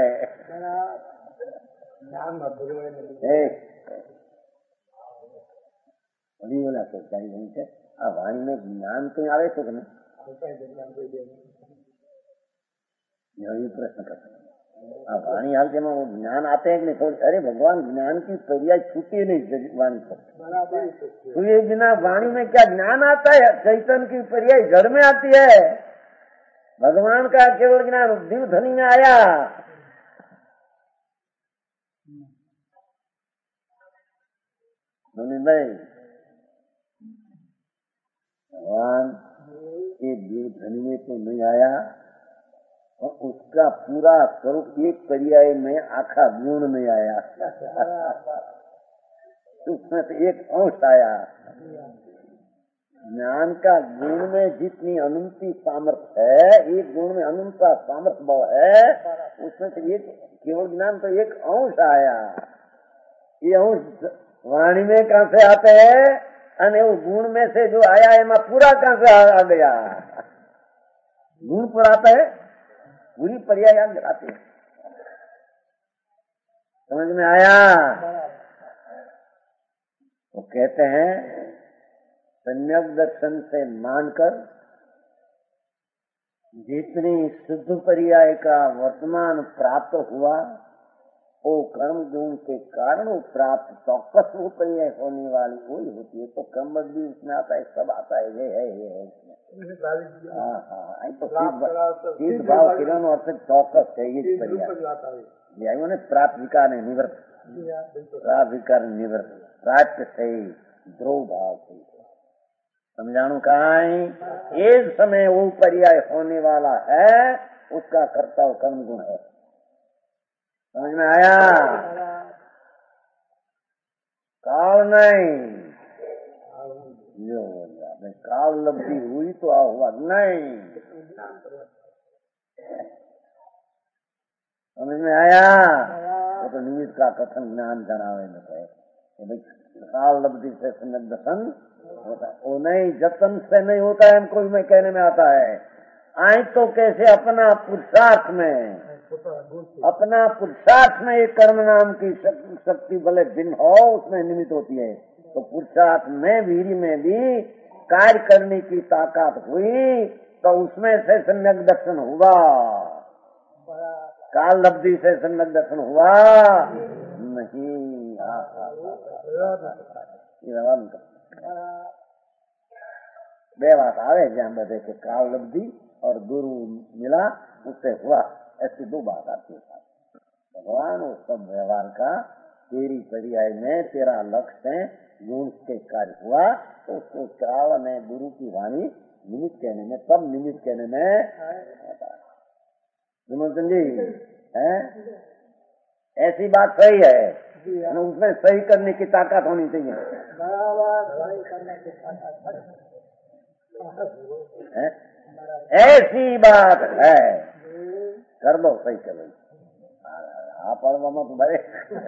ઘણી ઓલા સરકારી ગણી છે આ વાણી ને જ્ઞાન કઈ આવે છે કે નહીં? ये प्रश्न करते हैं आ वाणी हाल के ज्ञान आते हैं कि नहीं? थोड़ी अरे भगवान ज्ञान की पर्याय छूटी नहीं वाणी को, तो ये बिना वाणी में क्या ज्ञान आता है? चैतन्य की पर्याय जड़ में आती है। भगवान का केवल ज्ञान दिव धनी में आया। भाई भगवान के दिव धनी में तो नहीं आया, और उसका पूरा स्वरूप एक पर्याय में आखा गुण में आया। उसमें तो एक अंश आया। ज्ञान का गुण में जितनी अनंती सामर्थ्य है, एक गुण में अनंत सामर्थ्य भाव है, उसमें तो एक केवल ज्ञान तो एक अंश आया। ये अंश वाणी में कहां से आते हैं? अने वो गुण में से जो आया है मैं पूरा कहां से आ गया? गुण पर आता है, पूरी पर्याय आते हैं। समझ में आया? वो कहते हैं सम्यक दर्शन से मानकर जितनी शुद्ध पर्याय का वर्तमान प्राप्त हुआ, वो कर्म गुण के कारण वो प्राप्त चौकस वो पर्याय होने वाली वही होती है। तो कर्म भी उसमें आता है, सब आता है, ये है इसमें। हाँ हाँ, तो सिद्ध भाव किरण अर्थ चौकस है ये पर्याय प्राप्त विकार ने निवृत्त, प्राप्त विकार निवृत्त, प्राप्त से ध्रुव भाव से समझाणु काई एक समय वो पर्याय होने वाला है, उसका कर्ता कर्म गुण है। समझ में आया? काल नहीं, यो काल लब्धि हुई तो आ हुआ नहीं। समझ में आया? वो तो निमित्त का कथन ज्ञान जनावे में काल लब्धि से सम्यक दर्शन होता है, वो नहीं जतन से नहीं होता है। हमको में कहने में आता है आई तो कैसे अपना पुरुषार्थ में, अपना पुरुषार्थ में एक कर्म नाम की शक्ति भले भिन्न हो, उसमें निमित्त होती है। तो पुरुषार्थ में वीर में भी कार्य करने की ताकत हुई, तो उसमें से सम्यक दर्शन हुआ। काल लब्धि से सम्यक दर्शन हुआ नहीं। बे बात आवे ज्ञान बदे के काल लब्धि और गुरु मिला उससे हुआ, ऐसी दो बात आती है। भगवान वो सब व्यवहार का तेरी पर्याय में तेरा लक्ष्य है गुण के कार्य हुआ, तो उसको काल में गुरु की वाणी निमित्त कहने में, तब निमित्त कहने में जी है। ऐसी बात सही है, उसमें सही करने की ताकत होनी चाहिए। ऐसी बात है, कर दो सही कर लो। आप तुम्हारे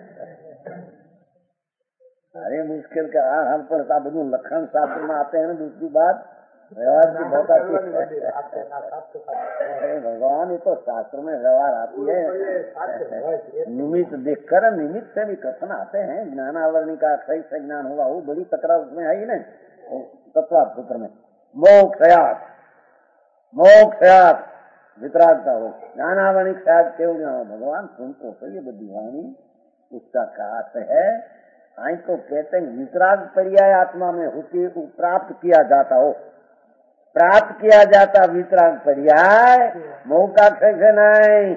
अरे मुश्किल का हाल पर બધું લખણ શાસ્ત્ર में आते हैं ना। दूसरी बात व्यवहार की बहुत आती है। भगवान ये तो शास्त्र में व्यवहार आती है। निमित्त देखकर निमित्त से भी कथन आते हैं। ज्ञानावरणी का सही से ज्ञान हुआ, वो बड़ी तकरार उसमें आई ना तत्वार्थ सूत्र में। मोक्षयात मोक्षयात वितरागता हो, ज्ञानावरणी ख्यात केवल भगवान सुनते तो ये बड़ी वाणी उसका काट है। आई तो कहते हैं वितराग पर्याय आत्मा में होती है, प्राप्त किया जाता हो, प्राप्त किया जाता वितराग पर्याय मोह का से नहीं।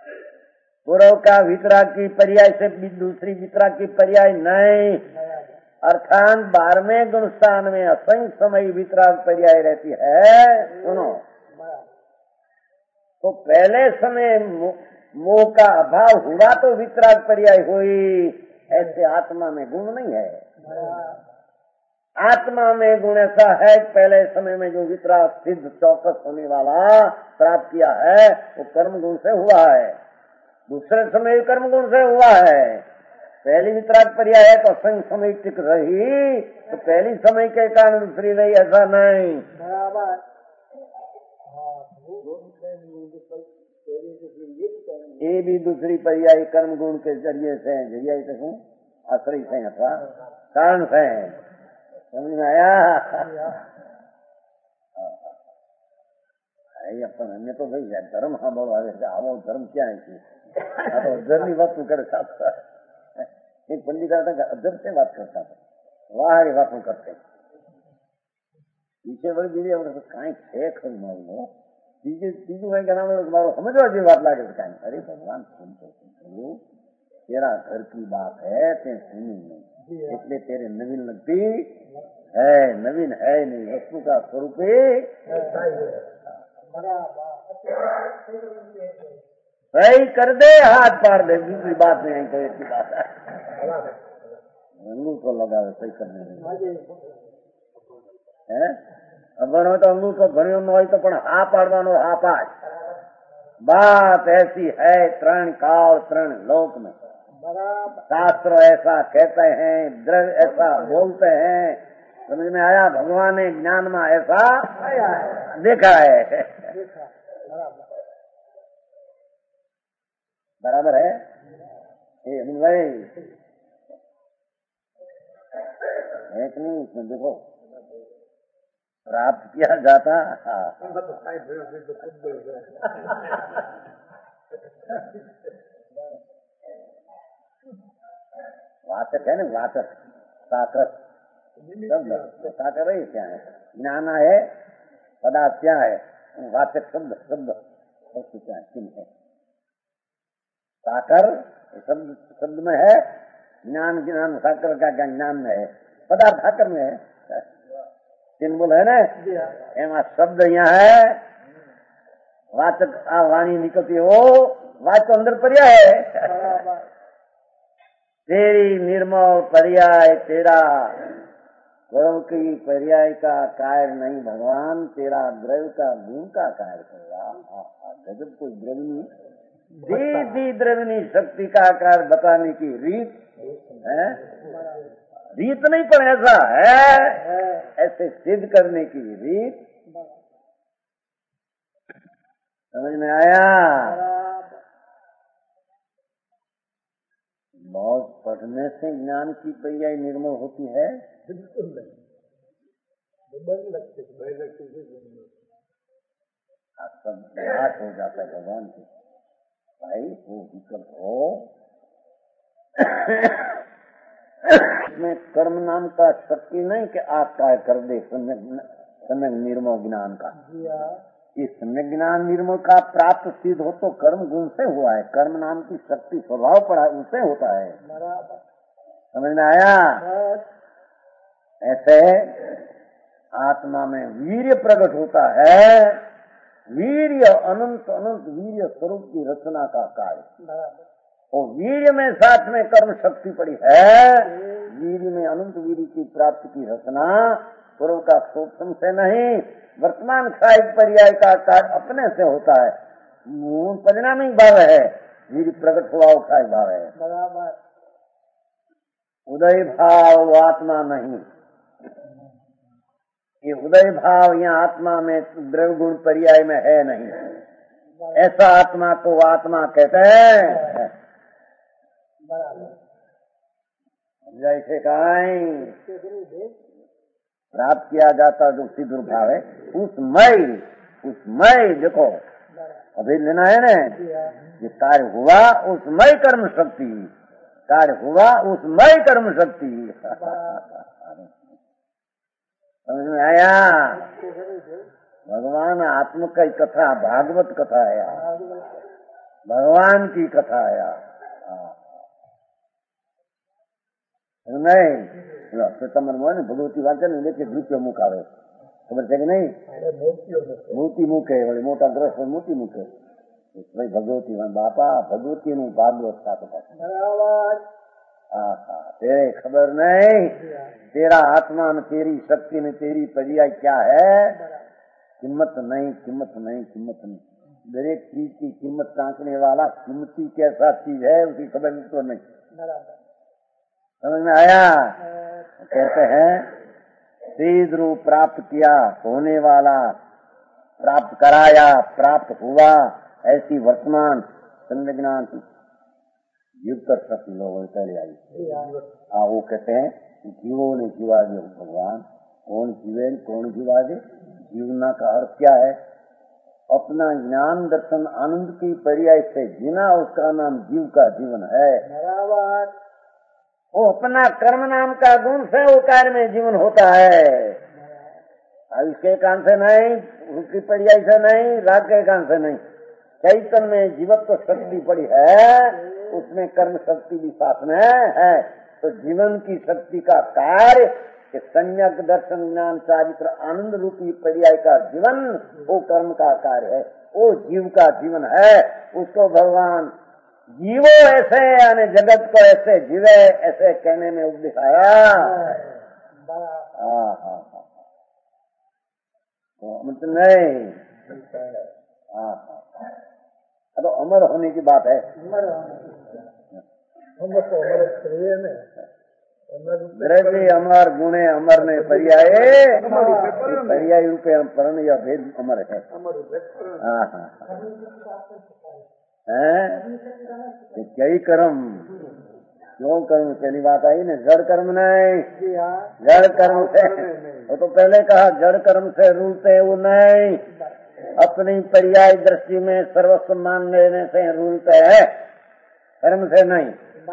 पूर्व का वितराग की पर्याय से दूसरी वितराग की पर्याय नहीं। अर्थात 12वें गुण स्थान में असंख्य समय वितराग पर्याय रहती है। सुनो, तो पहले समय मोह का अभाव हुआ तो वितराग पर्याय हुई, ऐसे आत्मा में गुण नहीं है। आत्मा में गुण ऐसा है कि पहले समय में जो वितराग सिद्ध चौकस होने वाला प्राप्त किया है वो कर्म गुण से हुआ है, दूसरे समय कर्म गुण से हुआ है। पहली वितराग पर्याय है तो असंख्य समय टिक रही, तो पहली समय के कारण दूसरी नहीं, ऐसा नहीं। ये भी दूसरी पर्याय कर्म गुण के जरिए से जरिए से हूँ, आश्रय से अथवा कारण से, समझ में आया? अपन हमने तो भाई धर्म हाँ बोलो आवो धर्म क्या है तो अधर की बात करे साथ एक पंडित आता अधर से बात करता था, वाह बात करते पीछे बड़ी बीजी कहीं है खरी मारू तीजू कहीं कहना मारो समझो जी बात लागे कहीं। अरे भगवान सुन तो तेरा घर की बात है ते सुनी नहीं, इसलिए तेरे नवीन लगती है, नवीन है नहीं, वस्तु का स्वरूप सही कर दे, हाथ पार दे, दूसरी बात नहीं कोई ऐसी बात है। अंगूर को लगा सही करने है बनो तो अंगूर को भण्यो न हो तो पण हा पाड़वानो हा पाड़। बात ऐसी है त्रण काल त्रण लोक में, शास्त्र ऐसा कहते हैं, द्रव्य ऐसा बोलते हैं, समझ में आया? भगवान ने ज्ञान में ऐसा देखा है, बराबर है भाई? एक नहीं इसमें देखो प्राप्त किया जाता वाचक है ना, वाचक साकर शब्द साकर ही क्या है, ज्ञान है पदार्थ क्या है, वाचक शब्द शब्द क्या है, चिन्ह है। साकर शब्द शब्द में है, ज्ञान ज्ञान साकर का क्या ज्ञान में है, पदार्थ साकर में है, चिन्ह बोल है ना। एमा शब्द यहाँ है, वाचक आ वाणी निकलती हो, वाच तो अंदर पर्याय है। तेरी निर्मल पर्याय तेरा गुरु की पर्याय का कार्य नहीं भगवान, तेरा द्रव्य का गुण का कार्य करेगा। गजब कोई द्रव्यनी दी द्रव्यनी शक्ति का आकार बताने की रीत है, रीत नहीं पर ऐसा है, ऐसे सिद्ध करने की रीत। समझ में आया? बहुत पढ़ने से ज्ञान की पर्याय निर्मल होती है? बिल्कुल नहीं, सब याद हो जाता है भगवान की भाई, वो विकल्प हो। इसमें कर्म नाम का शक्ति नहीं कि आप काय कर दे सम्यक निर्मल ज्ञान का, इस सम्यक ज्ञान निर्मल का प्राप्त सिद्ध हो तो कर्म गुण से हुआ है, कर्म नाम की शक्ति स्वभाव पड़ा उससे होता है। समझ में आया? ऐसे आत्मा में वीर्य प्रकट होता है, वीर्य अनंत अनंत वीर्य स्वरूप की रचना का कार्य, और वीर्य में साथ में कर्म शक्ति पड़ी है, वीर्य में अनंत वीर्य की प्राप्ति की रचना पूर्व का सूक्ष्म से नहीं, वर्तमान साहित्य पर्याय का कार्य अपने से होता है, परिणामिक भाव है, वीर्य प्रकट हुआ खाई भाव है। बराबर उदय भाव आत्मा नहीं, ये उदय भाव यहाँ आत्मा में द्रव्य गुण पर्याय में है नहीं, ऐसा आत्मा को आत्मा कहते हैं। जैसे कहीं प्राप्त किया जाता जो सिद्ध भाव है, उसमय देखो अभी लेना है ना, ये कार्य हुआ उसमय कर्म शक्ति, कार्य हुआ उसमय कर्म शक्ति। समझ में आया? भगवान आत्म की कथा भागवत कथा है, भगवान की कथा है नहीं। તમારે હોય ને ભગવતી વાંચે ને એટલે રૂપિયો મુખ આવે, ખબર છે કે નહીં? મૂર્તિ મૂકે, વળી મોટા ગ્રસ્ત મૂર્તિ મૂકે. ભાઈ ભગવતી બાપા ભગવતી નું ભાગવત સાથે तेरे खबर नहीं, तेरा आत्मा न तेरी शक्ति न तेरी पर्याय क्या है? कीमत नहीं, कीमत नहीं, कीमत नहीं. दरेक चीज की कीमत आंकने वाला कीमती कैसा चीज है उसकी खबर तो नहीं. समझ में आया? कहते हैं तेज रूप प्राप्त किया, होने वाला, प्राप्त कराया, प्राप्त हुआ, ऐसी वर्तमान संविज्ञान की जीव कर सकती लोगों चले आई. वो कहते हैं जीवो ने जीवा दे भगवान. कौन जीवे कौन जीवा दे? जीवना का अर्थ क्या है? अपना ज्ञान दर्शन आनंद की पर्याय से जीना, उसका नाम जीव का जीवन है. वो अपना कर्म नाम का गुण से वो कार्य में जीवन होता है. इसके कान से नहीं, उसकी पर्याय से नहीं, राग के कान से नहीं. चैतन्य में जीवत्व शक्ति पड़ी है, उसमें कर्म शक्ति भी साथ में है. तो जीवन की शक्ति का कार्य कि संयक दर्शन ज्ञान चारित्र आनंद रूपी पर्याय का जीवन वो कर्म का कार्य है, वो जीव का जीवन है. उसको भगवान जीवो ऐसे यानी जगत को ऐसे जीवे ऐसे कहने में उपदेश आया. मतलब नहीं, तो अमर होने की बात है. द्रव्य अमर गुणे अमर ने पर्याय पर्याय रूपे परण या भेद अमर है. क्या ही कर्म, क्यों कर्म? पहली बात आई ना, जड़ कर्म नहीं. जड़ कर्म से वो तो पहले कहा, जड़ कर्म से रूलते वो नहीं, अपनी पर्याय दृष्टि में सर्वस्व मान लेने से रूलते है, कर्म से नहीं.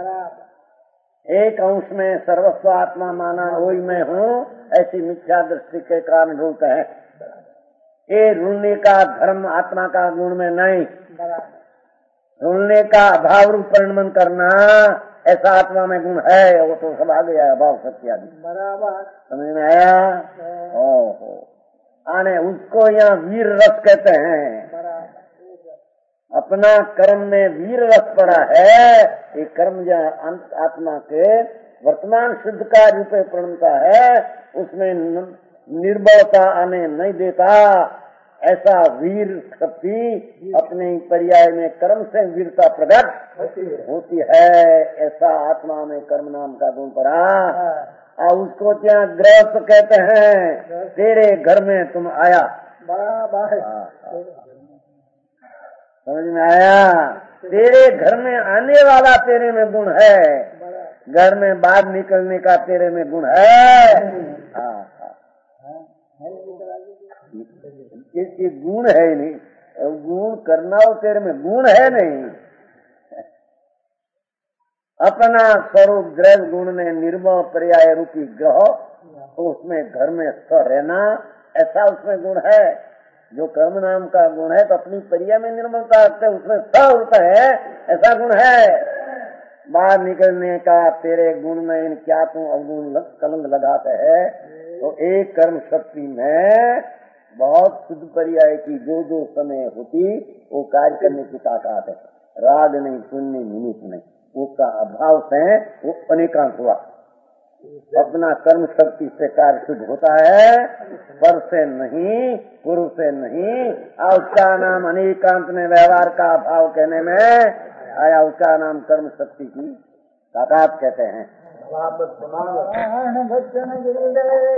एक अंश में सर्वस्व आत्मा माना वही मैं हूँ, ऐसी मिथ्या दृष्टि के कारण रूलते हैं. ये रूलने का धर्म आत्मा का गुण में नहीं. रूलने का अभाव रूप परिणमन करना ऐसा आत्मा में गुण है. वो तो सब आ गया अभाव सत्य आदि. समझ में आया? ओहो, आने उसको यहाँ वीर रस कहते हैं. अपना कर्म में वीर रस पड़ा है. ये कर्म जहाँ अंत आत्मा के वर्तमान शुद्ध का रूप प्रणता है, उसमें निर्बलता आने नहीं देता. ऐसा वीर शक्ति अपने पर्याय में कर्म से वीरता प्रकट होती है. ऐसा आत्मा में कर्म नाम का गुण पड़ा. और उसको क्या गृहस्थ कहते हैं. तेरे घर में तुम आया. समझ में आया? तेरे घर में आने वाला तेरे में गुण है, घर में बाहर निकलने का तेरे में गुण है. ये गुण है नहीं, गुण करना वो तेरे में गुण है नहीं. अपना स्वरूप द्रव्य गुण ने निर्मल पर्याय रूपी ग्रह, तो उसमें घर में स्थ रहना ऐसा उसमें गुण है. जो कर्म नाम का गुण है तो अपनी पर्याय में निर्मलता रखते उसमें स्थ होता है, ऐसा गुण है. बाहर निकलने का तेरे गुण में क्या तुम अवगुण कलंक लगाते है. तो एक कर्म शक्ति में बहुत शुद्ध पर्याय की जो समय होती वो कार्य करने की ताकत है. राग नहीं, पुण्य निमित्त नहीं, उसका अभाव से वो अनेकांत हुआ. अपना कर्म शक्ति से कार्य शुद्ध होता है, पर से नहीं, पूर्व से नहीं. उसका नाम अनेकांत में व्यवहार का अभाव कहने में आया. उसका नाम कर्म शक्ति की ताकत कहते हैं. भजन